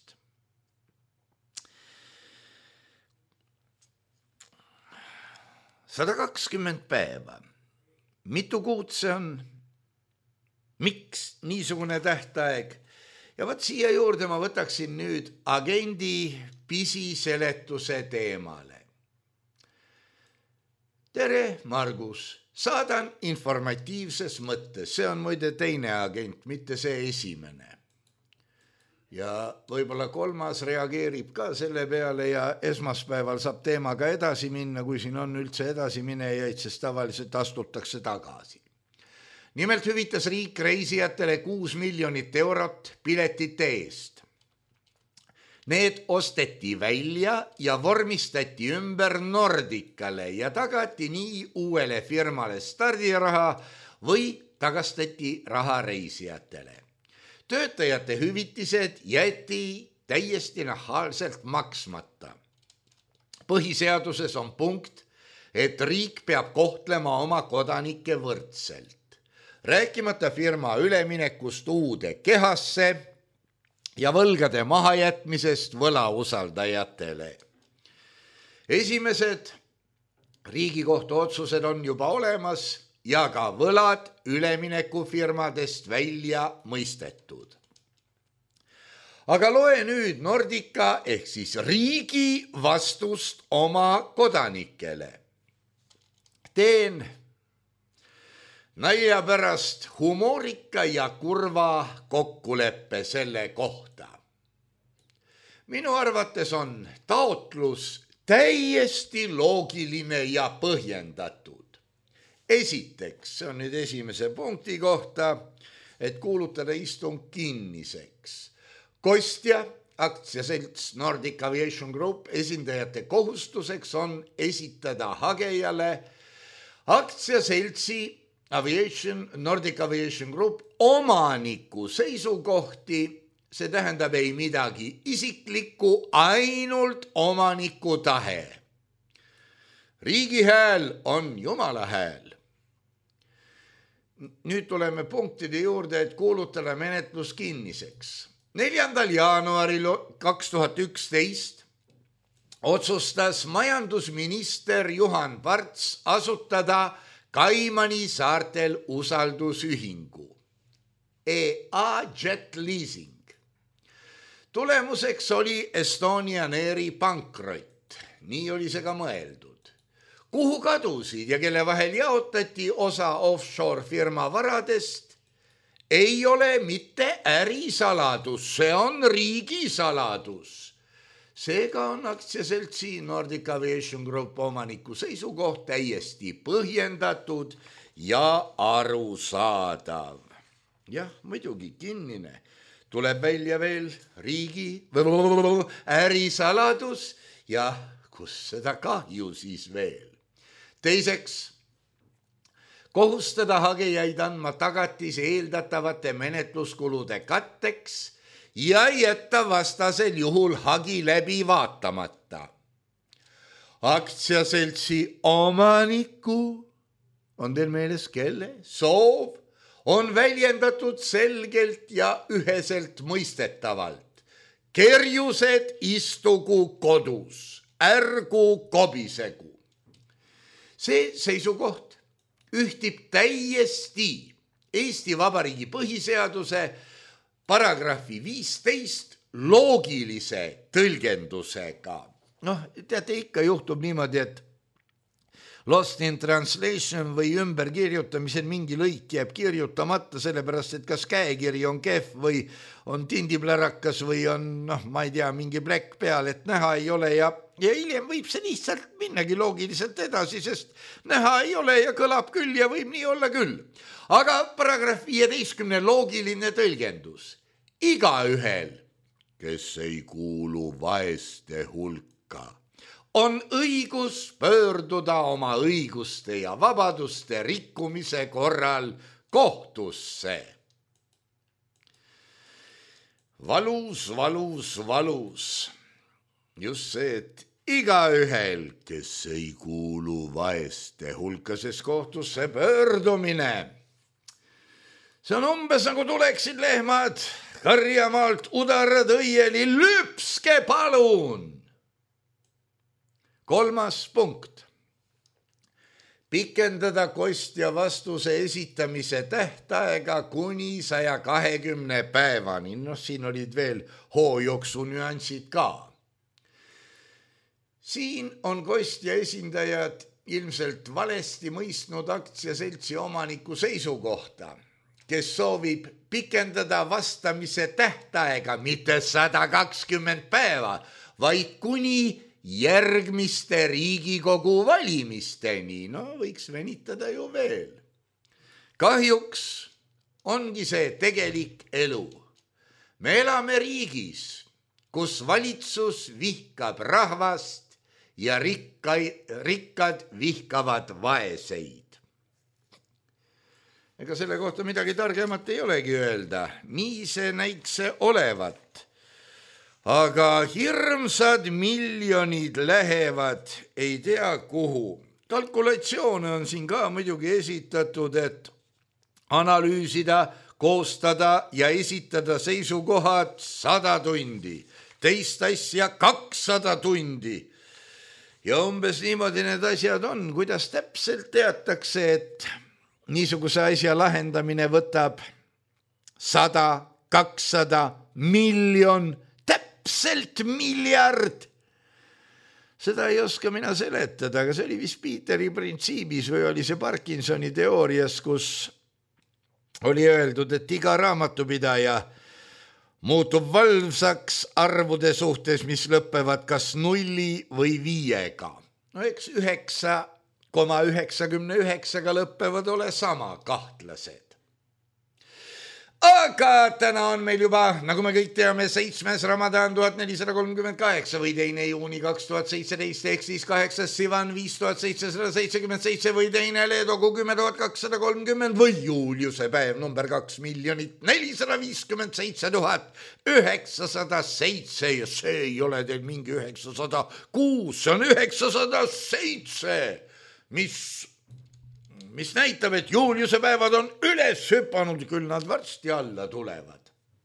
120 päeva. Mitu kuud see on? Miks niisugune tähtaeg? Ja võt siia juurde ma võtaksin nüüd agendi pisiseletuse teemale. Tere, Margus! Saadan informatiivses mõttes. See on muide teine agent, mitte see esimene. Ja võib-olla kolmas reageerib ka selle peale ja esmaspäeval saab teemaga edasi minna, kui siin on üldse edasiminejaid, sest tavaliselt astutakse tagasi. Nimelt hüvitas riik reisijatele 6 miljonit eurot piletite eest. Need osteti välja ja vormistati ümber Nordicale ja tagati nii uuele firmale stardiraha või tagastati raha reisijatele. Töötajate hüvitised jäeti täiesti nahaalselt maksmata. Põhiseaduses on punkt, et riik peab kohtlema oma kodanikke võrdselt. Rääkimata firma üleminekust uude kehasse ja võlgade mahajätmisest võlausaldajatele. Esimesed Riigikohtu otsused on juba olemas ja ka võlad üleminekufirmadest välja mõistetud. Aga loe nüüd Nordica ehk siis riigi vastust oma kodanikele. Teen nalja pärast humoorika ja kurva kokkuleppe selle kohta. Minu arvates on taotlus täiesti loogiline ja põhjendatud. Esiteks, see on nüüd esimese punkti kohta, et kuulutada istung kinniseks. Kostja, aktsiaselts Nordic Aviation Group esindajate kohustuseks on esitada hagejale aktsiaseltsi Nordic Aviation Group omaniku seisukohti, see tähendab ei midagi isiklikku, ainult omaniku tahe. Riigi hääl on Jumala hääl. Nüüd tuleme punktide juurde, et kuulutada menetlus kinniseks. 4. jaanuaril 2011 otsustas majandusminister Juhan Parts asutada Kaimani saartel usaldusühingu EA Jet Leasing. Tulemuseks oli Estonian Airi pankrott. Nii oli see ka mõeldud. Kuhu kadusid ja kelle vahel jaotati osa offshore firma varadest, ei ole mitte ärisaladus, see on riigisaladus. Seega on aktsiaseltsi Nordic Aviation Group omaniku seisukoht täiesti põhjendatud ja arusaadav. Jah, muidugi kinnine. Tuleb välja veel riigi ärisaladus ja kus seda kahju siis veel. Teiseks, kohustada hagejaid andma tagatis eeldatavate menetluskulude katteks ja jätta vastasel juhul hagi läbi vaatamata. Aktsiaseltsi omaniku, on teil meeles kelle, soov on väljendatud selgelt ja üheselt mõistetavalt. Kerjused istugu kodus, ärgu kobisegu. See seisukoht ühtib täiesti Eesti Vabariigi põhiseaduse paragrahvi 15 loogilise tõlgendusega. Teate, ikka juhtub niimoodi, et lost in translation või ümberkirjutamisel mingi lõik jääb kirjutamata, sellepärast, et kas käekiri on kehv või on tindiplärakas või on, ma ei tea, mingi plekk peal, et näha ei ole ja hiljem võib see lihtsalt minnagi loogiliselt edasi, sest näha ei ole ja kõlab küll ja võib nii olla küll. Aga paragrahv 15 loogiline tõlgendus. Igaühel, kes ei kuulu vaeste hulka, on õigus pöörduda oma õiguste ja vabaduste rikkumise korral kohtusse. Valus. Just see, et igaühel, kes ei kuulu vaeste hulkases kohtusse pöördumine. See on umbes nagu tuleksid lehmad Karjamaalt udarad õieli, lüpske palun. 3. punkt. Pikendada kostja vastuse esitamise tähtaega kuni 120 päevani. Siin olid veel hoojooksu nüansid ka. Siin on kostja esindajad ilmselt valesti mõistnud aktsiaseltsi omaniku seisukohta, kes soovib pikendada vastamise tähtaega mitte 120 päeva, vaid kuni järgmiste Riigikogu valimisteni. Võiks venitada ju veel. Kahjuks ongi see tegelik elu. Me elame riigis, kus valitsus vihkab rahvast ja rikkad vihkavad vaeseid. Ega selle kohta midagi targemat ei olegi öelda. Nii see näikse olevat. Aga hirmsad miljonid lähevad ei tea kuhu. Kalkulatsioone on siin ka muidugi esitatud, et analüüsida, koostada ja esitada seisukohad 100 tundi, teist asja 200 tundi. Ja umbes niimoodi need asjad on, kuidas täpselt teatakse, et niisuguse asja lahendamine võtab 100, 200, miljon, täpselt miljard. Seda ei oska mina seletada, aga see oli vist Peteri printsiibis või oli see Parkinsoni teoorias, kus oli öeldud, et iga raamatupidaja muutub valvsaks arvude suhtes, mis lõpevad kas 0 või 5-ga. Eks 9,99 lõppevad ole sama kahtlased. Aga täna on meil juba, nagu me kõik teame, 7. Ramadan 1438 või 2. juuni 2017 ehk siis 8. Sivan 5777 või 2. Leedogu 10.230 või Juliuse päev number 2,457,907 ja see ei ole teil mingi 906, see on 907, mis näitab, et Juliuse päevad on üles hüpanud, küll nad varsti alla tulevad.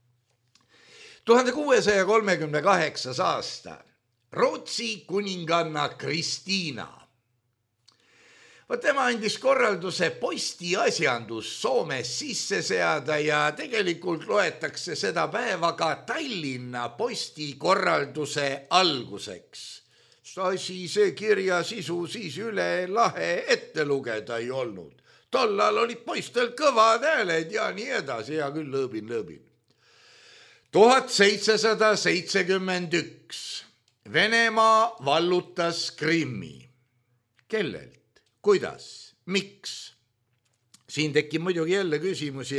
1638. aasta, Rootsi kuninganna Kristiina. Tema andis korralduse postiasjandus Soomes sisse seada ja tegelikult loetakse seda päeva ka Tallinna postikorralduse alguseks. Asi see kirja sisu siis üle lahe ette lugeda ei olnud. Tollal olid poistel kõvad hääled ja nii edasi, ja küll lõõbin. 1771 Venemaa vallutas Krimmi. Kellelt? Kuidas? Miks? Siin tekib muidugi jälle küsimusi,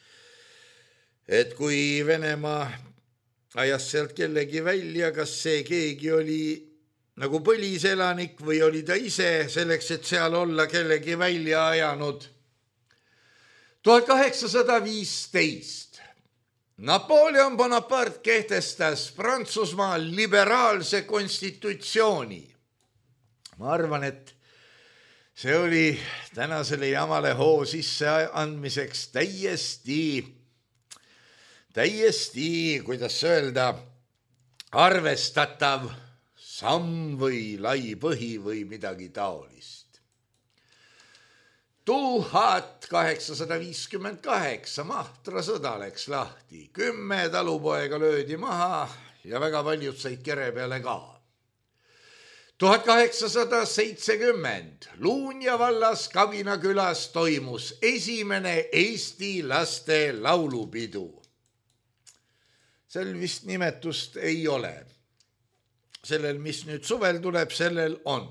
et kui Venemaa ajas sealt kellegi välja, kas see keegi oli nagu põliselanik või oli ta ise selleks, et seal olla kellegi välja ajanud. 1815 Napoleon Bonaparte kehtestas Prantsusmaal liberaalse konstitutsiooni. Ma arvan, et see oli tänasele jamale hoo sisse andmiseks täiesti, kuidas öelda, arvestatav samm või lai põhi või midagi taolist. 1858 Mahtra sõda läks lahti, 10 talupoega löödi maha ja väga paljud said kere peale ka. 1870 Luunja vallas Kabina külas toimus esimene Eesti laste laulupidu. Sel vist nimetust ei ole. Sellel, mis nüüd suvel tuleb, sellel on.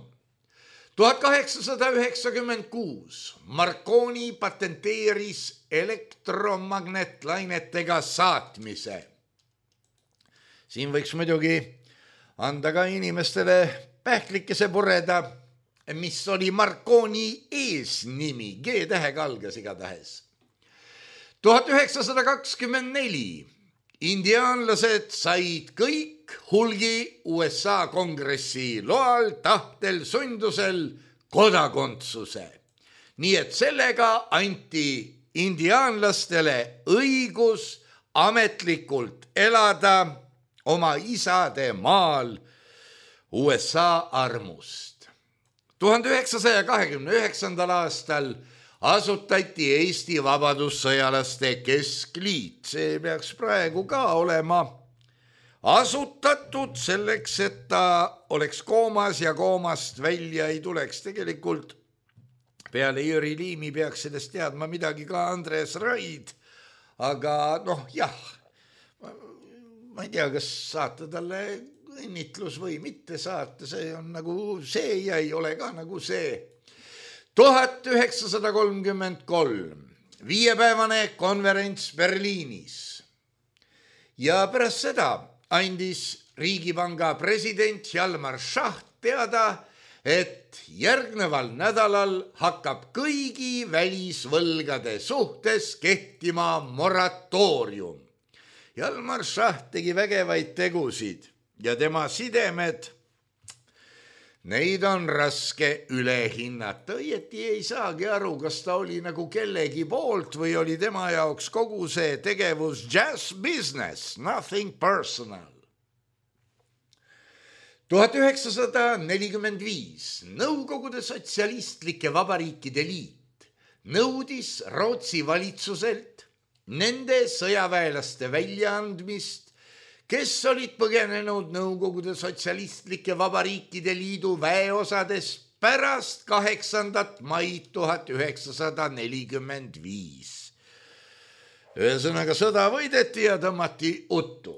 1896 Marconi patenteeris elektromagnetlainetega saatmise. Siin võiks muidugi anda ka inimestele pähklikese pureda, mis oli Marconi eesnimi, G-tähega algas igatahes. 1924 indiaanlased said kõik hulgi USA kongressi loal, tahtel, sundusel kodakondsuse. Nii et sellega anti indiaanlastele õigus ametlikult elada oma isade maal USA armust. 1929. aastal asutati Eesti vabadussõjalaste keskliit. See peaks praegu ka olema asutatud selleks, et ta oleks koomas ja koomast välja ei tuleks. Tegelikult peale Jüri Liimi peaks sellest teadma midagi ka Andres Raid, aga jah, ma ei tea, kas saata talle õnnitlus või mitte saata, see on nagu see ja ei ole ka nagu see. 1933 5-päevane konverents Berliinis ja pärast seda andis Riigipanga president Hjalmar Schacht teada, et järgneval nädalal hakkab kõigi välisvõlgade suhtes kehtima moratoorium. Hjalmar Schacht tegi vägevaid tegusid ja tema sidemed, neid on raske üle hinnata. Õieti ei saagi aru, kas ta oli nagu kellegi poolt või oli tema jaoks kogu see tegevus just business, nothing personal. 1945 Nõukogude Sotsialistlike Vabariikide Liit nõudis Rootsi valitsuselt nende sõjaväelaste väljaandmist, kes olid põgenenud Nõukogude Sotsialistlike Vabariikide Liidu väeosades pärast 8. maid 1945. Ühesõnaga sõda võideti ja tõmmati uttu.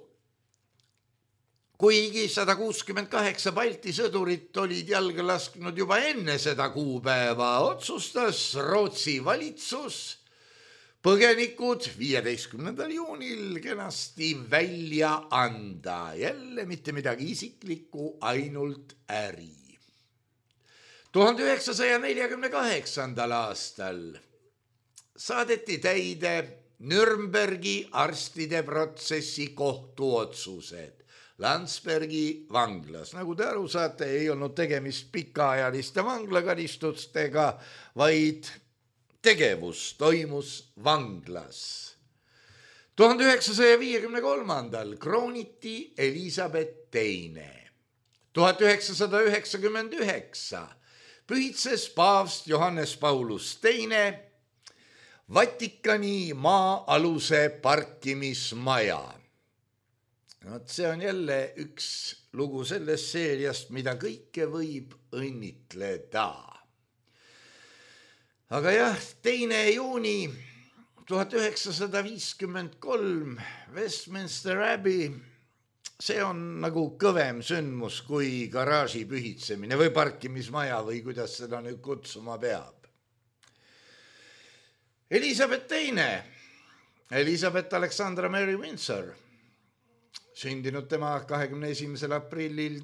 Kuigi 168 Balti sõdurit olid jalga lasknud juba enne seda kuupäeva, otsustas Rootsi valitsus põgenikud 15. juunil kenasti välja anda. Jälle mitte midagi isiklikku, ainult äri. 1948. aastal saadeti täide Nürnbergi arstide protsessi kohtuotsused Landsbergi vanglas. Nagu te aru saate, ei olnud tegemist pikaajaliste vanglakaristustega, vaid tegevus toimus vanglas. 1953. krooniti Elisabeth II. 1999 pühitses paavst Johannes Paulus II Vatikani maa-aluse parkimismaja. See on jälle üks lugu sellest seeriast, mida kõike võib õnnitleda. Aga jah, 2. juuni 1953 Westminster Abbey, see on nagu kõvem sündmus kui garaaži pühitsemine või parkimismaja või kuidas seda nüüd kutsuma peab. Elisabeth II, Elisabeth Alexandra Mary Windsor, sündinud tema 21. aprillil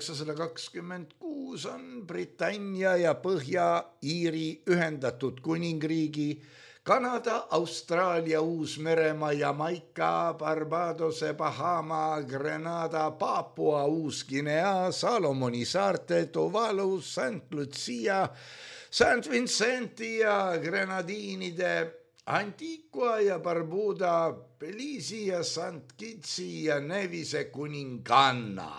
1926 on Britannia ja Põhja-Iiri ühendatud kuningriigi, Kanada, Austraalia, Uus-Meremaa, Jamaica, Barbadose, Bahama, Grenada, Papua, Uus-Guinea, Salomoni saarte, Tuvalu, St. Lucia, St. Vincenti ja Grenadiinide, Antigua ja Barbuda, Belize ja St. Kitsi ja Nevise kuninganna.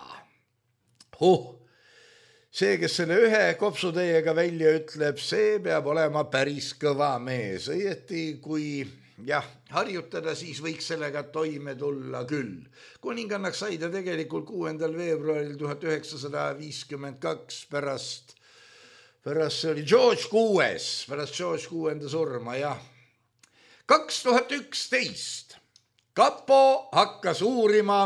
See, kes selle ühe kopsuteiega välja ütleb, see peab olema päris kõva mees. Õieti, kui harjutada, siis võiks sellega toime tulla küll. Kuningannaks sai ta tegelikult 6. veebruaril 1952 pärast see oli George VI, pärast George VI surma, jah. 2011 Kapo hakkas uurima,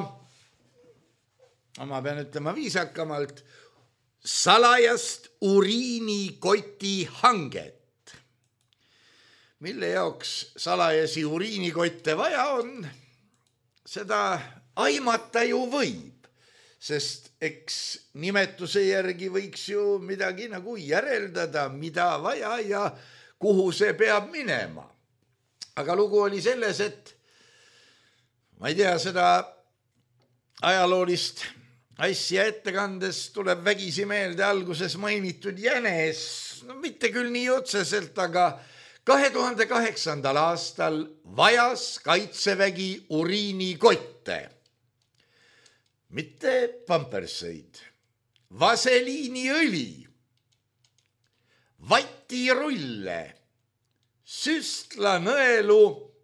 ma pean ütlema viisakamalt, salajast uriinikoti hanget. Mille jaoks salajasi uriinikotte vaja on, seda aimata ju võib, sest eks nimetuse järgi võiks ju midagi nagu järeldada, mida vaja ja kuhu see peab minema. Aga lugu oli selles, et ma ei tea, seda ajaloolist asja ettekandes tuleb vägisi meelde alguses mainitud jänes, no mitte küll nii otseselt, aga 2008. aastal vajas Kaitsevägi uriinikotte, mitte pamperseid, vaseliiniõli, vatirulle, süstlanõelu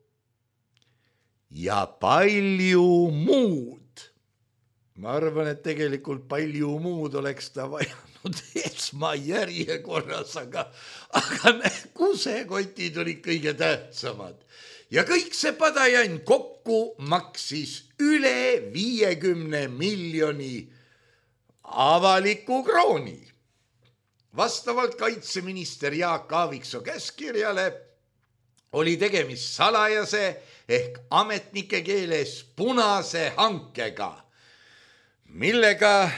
ja palju muud. Ma arvan, et tegelikult palju muud oleks ta vajanud esmajärjekorras, aga kuusekotid olid kõige tähtsamad. Ja kõik see padajann kokku maksis üle 50 miljoni avaliku krooni. Vastavalt kaitseminister Jaak Aaviksoo käskkirjale oli tegemist salajase ehk ametnike keeles punase hankega, millega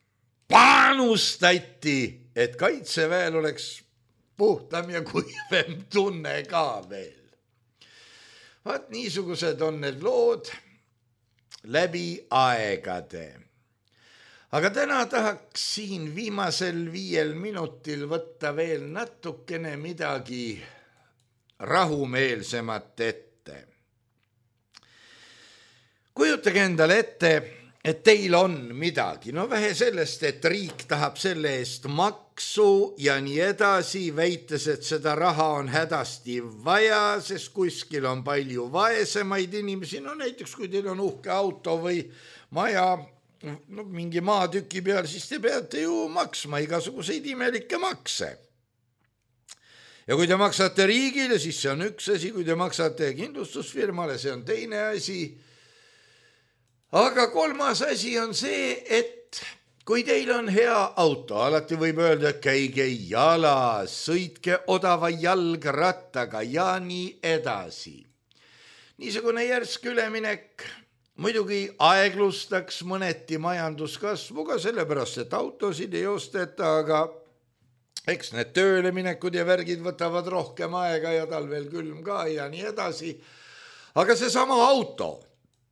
panustati, et Kaitseväel oleks puhtam ja kuivem tunne ka veel. Vaat niisugused on need lood läbi aegade. Aga täna tahaks siin viimasel 5 minutil võtta veel natukene midagi rahumeelsemat ette. Kujutage endale ette, et teil on midagi, no vähe sellest, et riik tahab selle eest maksu ja nii edasi, väites, et seda raha on hädasti vaja, sest kuskil on palju vaesemaid inimesi, no näiteks kui teil on uhke auto või maja, no mingi maatüki peal, siis te peate ju maksma igasuguseid imelikke makse. Ja kui te maksate riigile, siis see on üks asi, kui te maksate kindlustusfirmale, see on teine asi. Aga kolmas asi on see, et kui teil on hea auto, alati võib öelda, et käige jala, sõitke odava jalgrattaga ja nii edasi. Niisugune järsk üleminek muidugi aeglustaks mõneti majanduskasvuga, sellepärast et autosid ei osteta, aga eks need tööleminekud ja värgid võtavad rohkem aega ja talvel külm ka ja nii edasi. Aga seesama auto,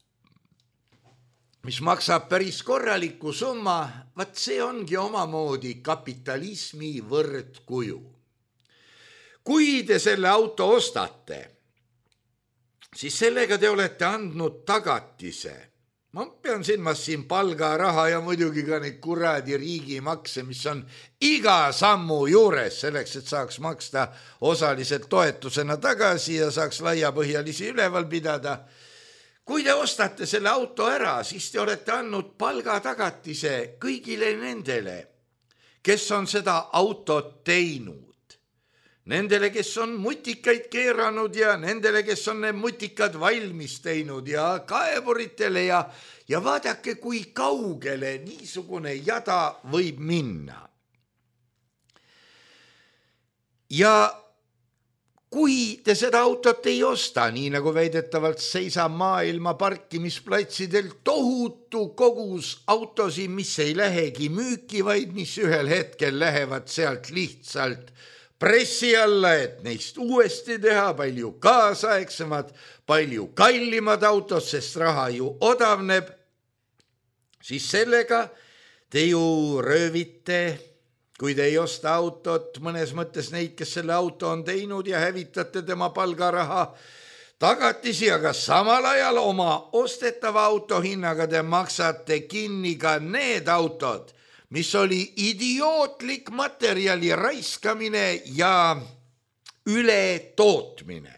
mis maksab päris korraliku summa, vaat see ongi omamoodi kapitalismi võrdkuju. Kui te selle auto ostate, siis sellega te olete andnud tagatise. Ma pean silmas siin palgaraha ja muidugi ka neid kuradi riigimakse, mis on iga sammu juures selleks, et saaks maksta osaliselt toetusena tagasi ja saaks laiapõhjalisi üleval pidada. Kui te ostate selle auto ära, siis te olete andnud palgatagatise kõigile nendele, kes on seda autot teinud. Nendele, kes on mutikaid keeranud ja nendele, kes on need mutikad valmis teinud ja kaevuritele ja vaadake, kui kaugele niisugune jada võib minna. Ja kui te seda autot ei osta, nii nagu väidetavalt seisab maailma parkimisplatsidel tohutu kogus autosid, mis ei lähegi müüki, vaid mis ühel hetkel lähevad sealt lihtsalt pressi alla, et neist uuesti teha palju kaasaegsemad, palju kallimad autod, sest raha ju odavneb, siis sellega te ju röövite, kui te ei osta autot, mõnes mõttes neid, kes selle auto on teinud ja hävitate tema palgaraha tagatisi, aga samal ajal oma ostetava auto hinnaga te maksate kinni ka need autod, mis oli idiootlik materjali raiskamine ja ületootmine.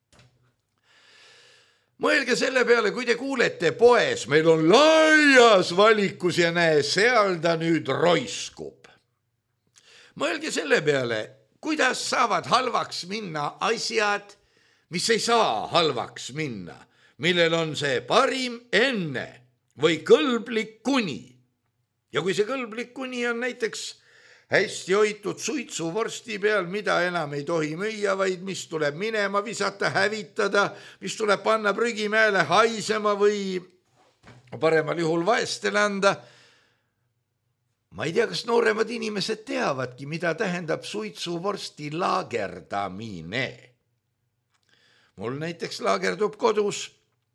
Mõelge selle peale, kui te kuulete poes, meil on laias valikus ja näe, seal ta nüüd roiskub. Mõelge selle peale, kuidas saavad halvaks minna asjad, mis ei saa halvaks minna, millel on see parim enne või kõlblik kuni. Ja kui see kõlblik kuni on näiteks hästi hoitud suitsuvorsti peal, mida enam ei tohi müüa, vaid mis tuleb minema visata, hävitada, mis tuleb panna prügimäele haisema või paremal juhul vaestele anda. Ma ei tea, kas nooremad inimesed teavadki, mida tähendab suitsuvorsti laagerdamine. Mul näiteks laagerdub kodus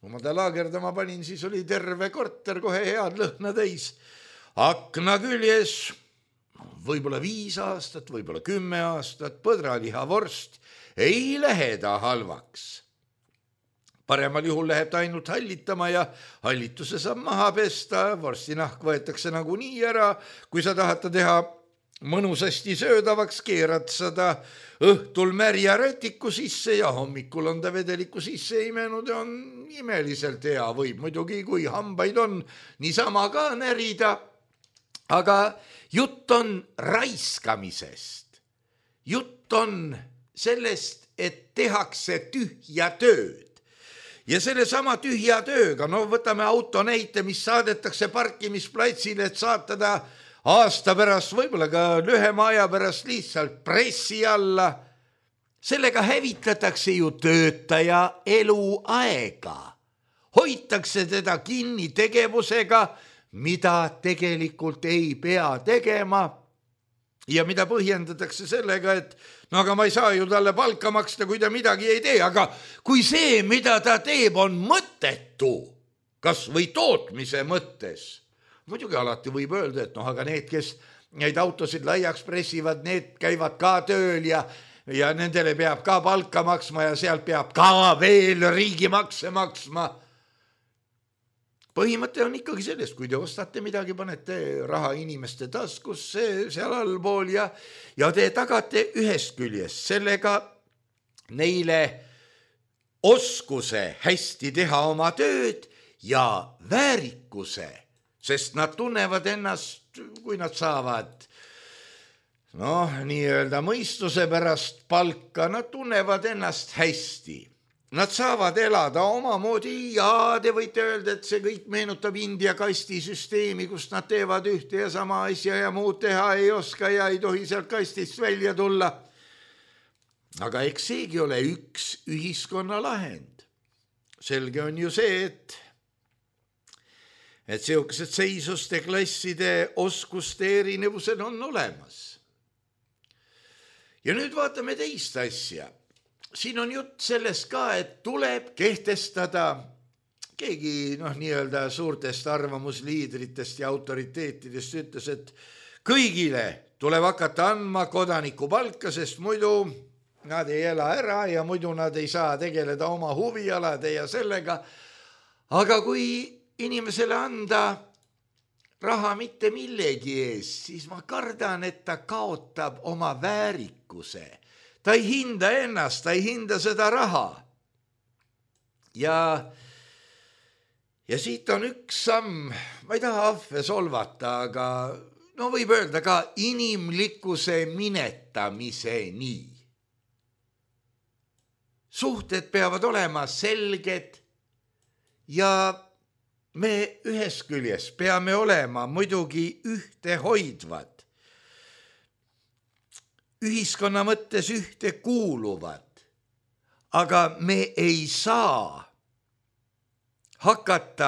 kui ma ta laagerdama panin, siis oli terve korter kohe head lõhna täis. Akna küljes võib-olla 5 aastat, võib-olla 10 aastat, põdralihavorst ei lähe ta halvaks. Paremal juhul läheb ta ainult hallitama ja hallituse saab maha pesta, vorstinahk võetakse nagunii ära. Kui sa tahad ta teha mõnusasti söödavaks, keerad seda õhtul märja rätiku sisse ja hommikul on ta vedeliku sisse imenud ja on imeliselt hea. Võib muidugi, kui hambaid on, niisama ka närida. Aga jutt on raiskamisest. Jutt on sellest, et tehakse tühja tööd. Ja selle sama tühja tööga, no võtame auto näite, mis saadetakse parkimisplatsile, et saata ta aasta pärast, võib-olla ka lühema aja pärast lihtsalt pressi alla. Sellega hävitatakse ju töötaja eluaega. Hoitakse teda kinni tegevusega, mida tegelikult ei pea tegema ja mida põhjendatakse sellega, et no aga ma ei saa ju talle palka maksta, kui ta midagi ei tee, aga kui see, mida ta teeb, on mõttetu, kas või tootmise mõttes. Muidugi alati võib öelda, et aga need, kes neid autosid laiaks pressivad, need käivad ka tööl ja nendele peab ka palka maksma ja sealt peab ka veel riigimakse maksma. Põhimõte on ikkagi sellest, kui te ostate midagi, panete raha inimeste taskusse seal allpool ja te tagate ühest küljest sellega neile oskuse hästi teha oma tööd ja väärikuse, sest nad tunnevad ennast, kui nad saavad nii-öelda mõistuse pärast palka, nad tunnevad ennast hästi. Nad saavad elada omamoodi ja te võite öelda, et see kõik meenutab India kastisüsteemi, kus nad teevad ühte ja sama asja ja muud teha ei oska ja ei tohi sealt kastist välja tulla. Aga eks seegi ole üks ühiskonna lahend. Selge on ju see, et sellised seisuste klasside oskuste erinevused on olemas. Ja nüüd vaatame teist asja. Siin on jutt sellest ka, et tuleb kehtestada, keegi nii-öelda suurtest arvamusliidritest ja autoriteetidest ütles, et kõigile tuleb hakata andma kodanikupalka, sest muidu nad ei ela ära ja muidu nad ei saa tegeleda oma huvialade ja sellega. Aga kui inimesele anda raha mitte millegi ees, siis ma kardan, et ta kaotab oma väärikuse. Ta ei hinda ennast, ta ei hinda seda raha. Ja siit on üks samm, ma ei taha ahve solvata, aga võib öelda ka inimlikkuse minetamiseni. Suhted peavad olema selged ja me ühest küljest peame olema muidugi ühte hoidvad. Ühiskonna mõttes ühte kuuluvad, aga me ei saa hakata,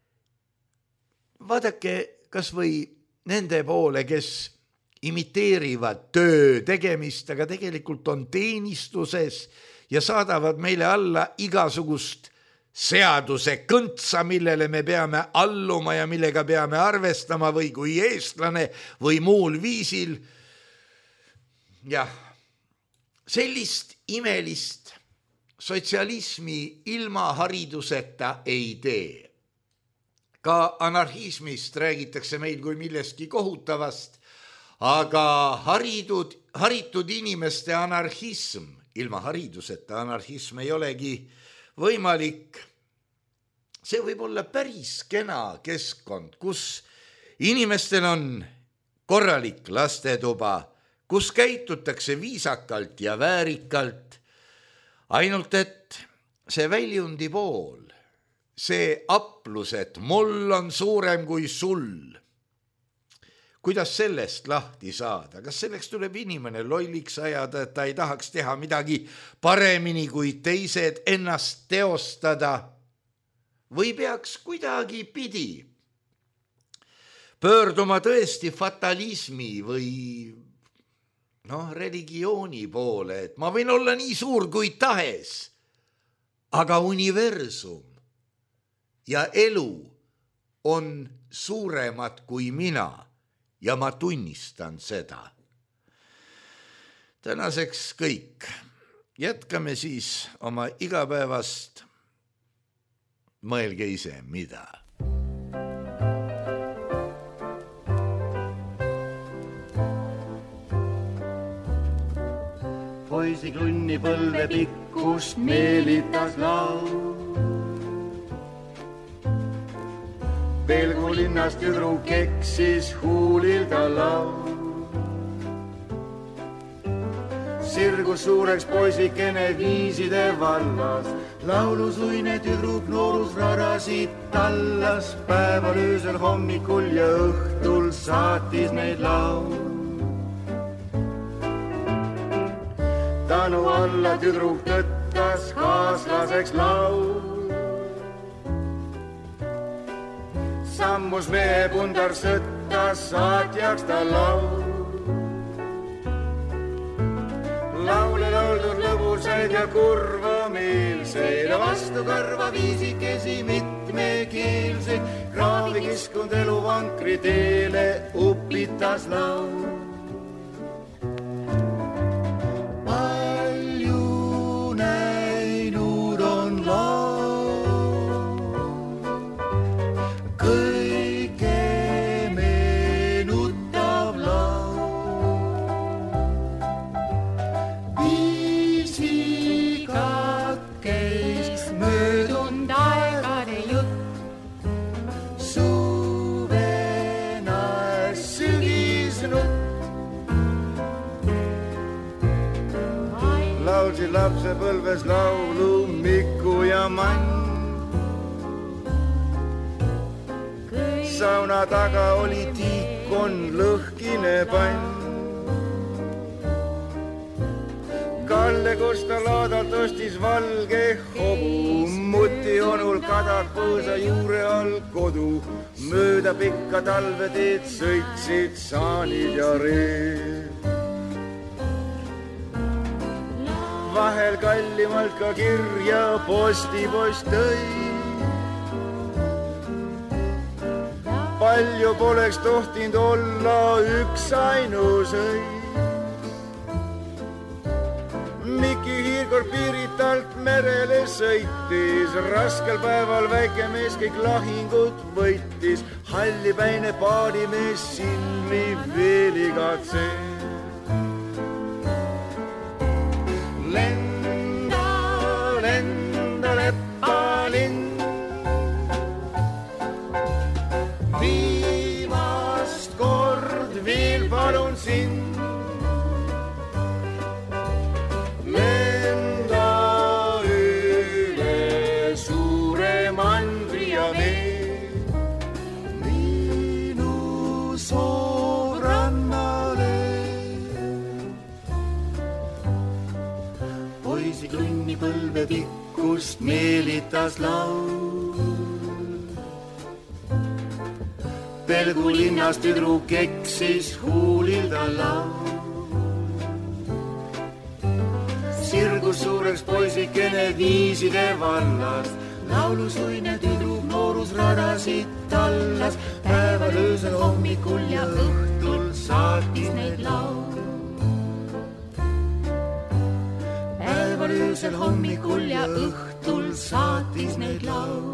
vaadake kas või nende poole, kes imiteerivad töö tegemist, aga tegelikult on teenistuses ja saadavad meile alla igasugust seaduse kõntsa, millele me peame alluma ja millega peame arvestama või kui eestlane või muul viisil. Jah, sellist imelist sotsialismi ilma hariduseta ei tee. Ka anarhismist räägitakse meil kui millestki kohutavast, aga haritud inimeste anarhism, ilma hariduseta anarhism ei olegi võimalik. See võib olla päris kena keskkond, kus inimestel on korralik lastetuba, kus käitutakse viisakalt ja väärikalt, ainult et see väljundi pool, see aplus, et mul on suurem kui sul. Kuidas sellest lahti saada? Kas selleks tuleb inimene lolliks ajada, et ta ei tahaks teha midagi paremini kui teised, ennast teostada? Või peaks kuidagi pidi pöörduma tõesti fatalismi või religiooni poole, et ma võin olla nii suur kui tahes, aga universum ja elu on suuremad kui mina ja ma tunnistan seda. Tänaseks kõik. Jätkame siis oma igapäevast. Mõelge ise, mida. Poisi klunni põlve pikkust meelitas laul. Pelgu linnas tüdruk eksis huulil ta laul. Sirgus suureks poisikene viiside vallas. Laulusuine tüdruk noorus radasid tallas. Päeval öösel hommikul ja õhtul saatis neid laul. Tanu alla tüdruk tõttas kaaslaseks laul. Sammus mehe pundar sõttas saatjaks ta laul. Laule lauldud lõbusaid ja kurvameelseid ja vastu karva viisikesi mitmekeelseid. Kraavi kiskund eluvankri teele upitas laul. Palju näinud on laul, kõige meenutav laul. Viisikat käis möödunud aegade jutt, suvena sügisnutt. Laulsi lapse põlves laulu Miku ja Mann. Sauna taga oli tiikon lõhkine pann. Kalle Kosta laadalt ostis valge hobu. Muti onul kadak põõsa juure all kodu. Mööda pikka talveteed sõitsid saanid ja reed. Vahel kallimalt ka kirja postipost tõi. Palju poleks tohtinud olla üks ainus õis. Miki hiirkord Piiritalt merele sõitis. Raskel päeval väike mees kõik lahingud võitis. Hallipäine paadimees silmi veel igatses. Lenda, lenda leppalinn, viimast kord veel palun sind. Lenda üle suure mandri ja vee, minu soov rannale. Poisi klunni põlve pikkust meelitas laul. Pelgu linnas tüdruk eksis huulil ta laul. Sirgus suureks poisikene viiside vallas. Laulusuine tüdruk noorus radasid tallas. Päeval öösel hommikul ja õhtul saatis neid laul. Päeval öösel hommikul ja õhtul saatis neid laul.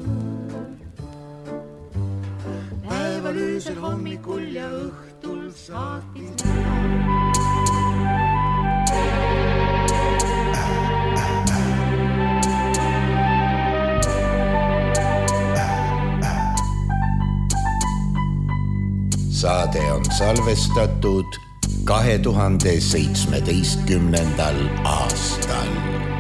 Päeval öösel hommikul ja õhtul saatis neid laul. Saade on salvestatud 2017. aastal.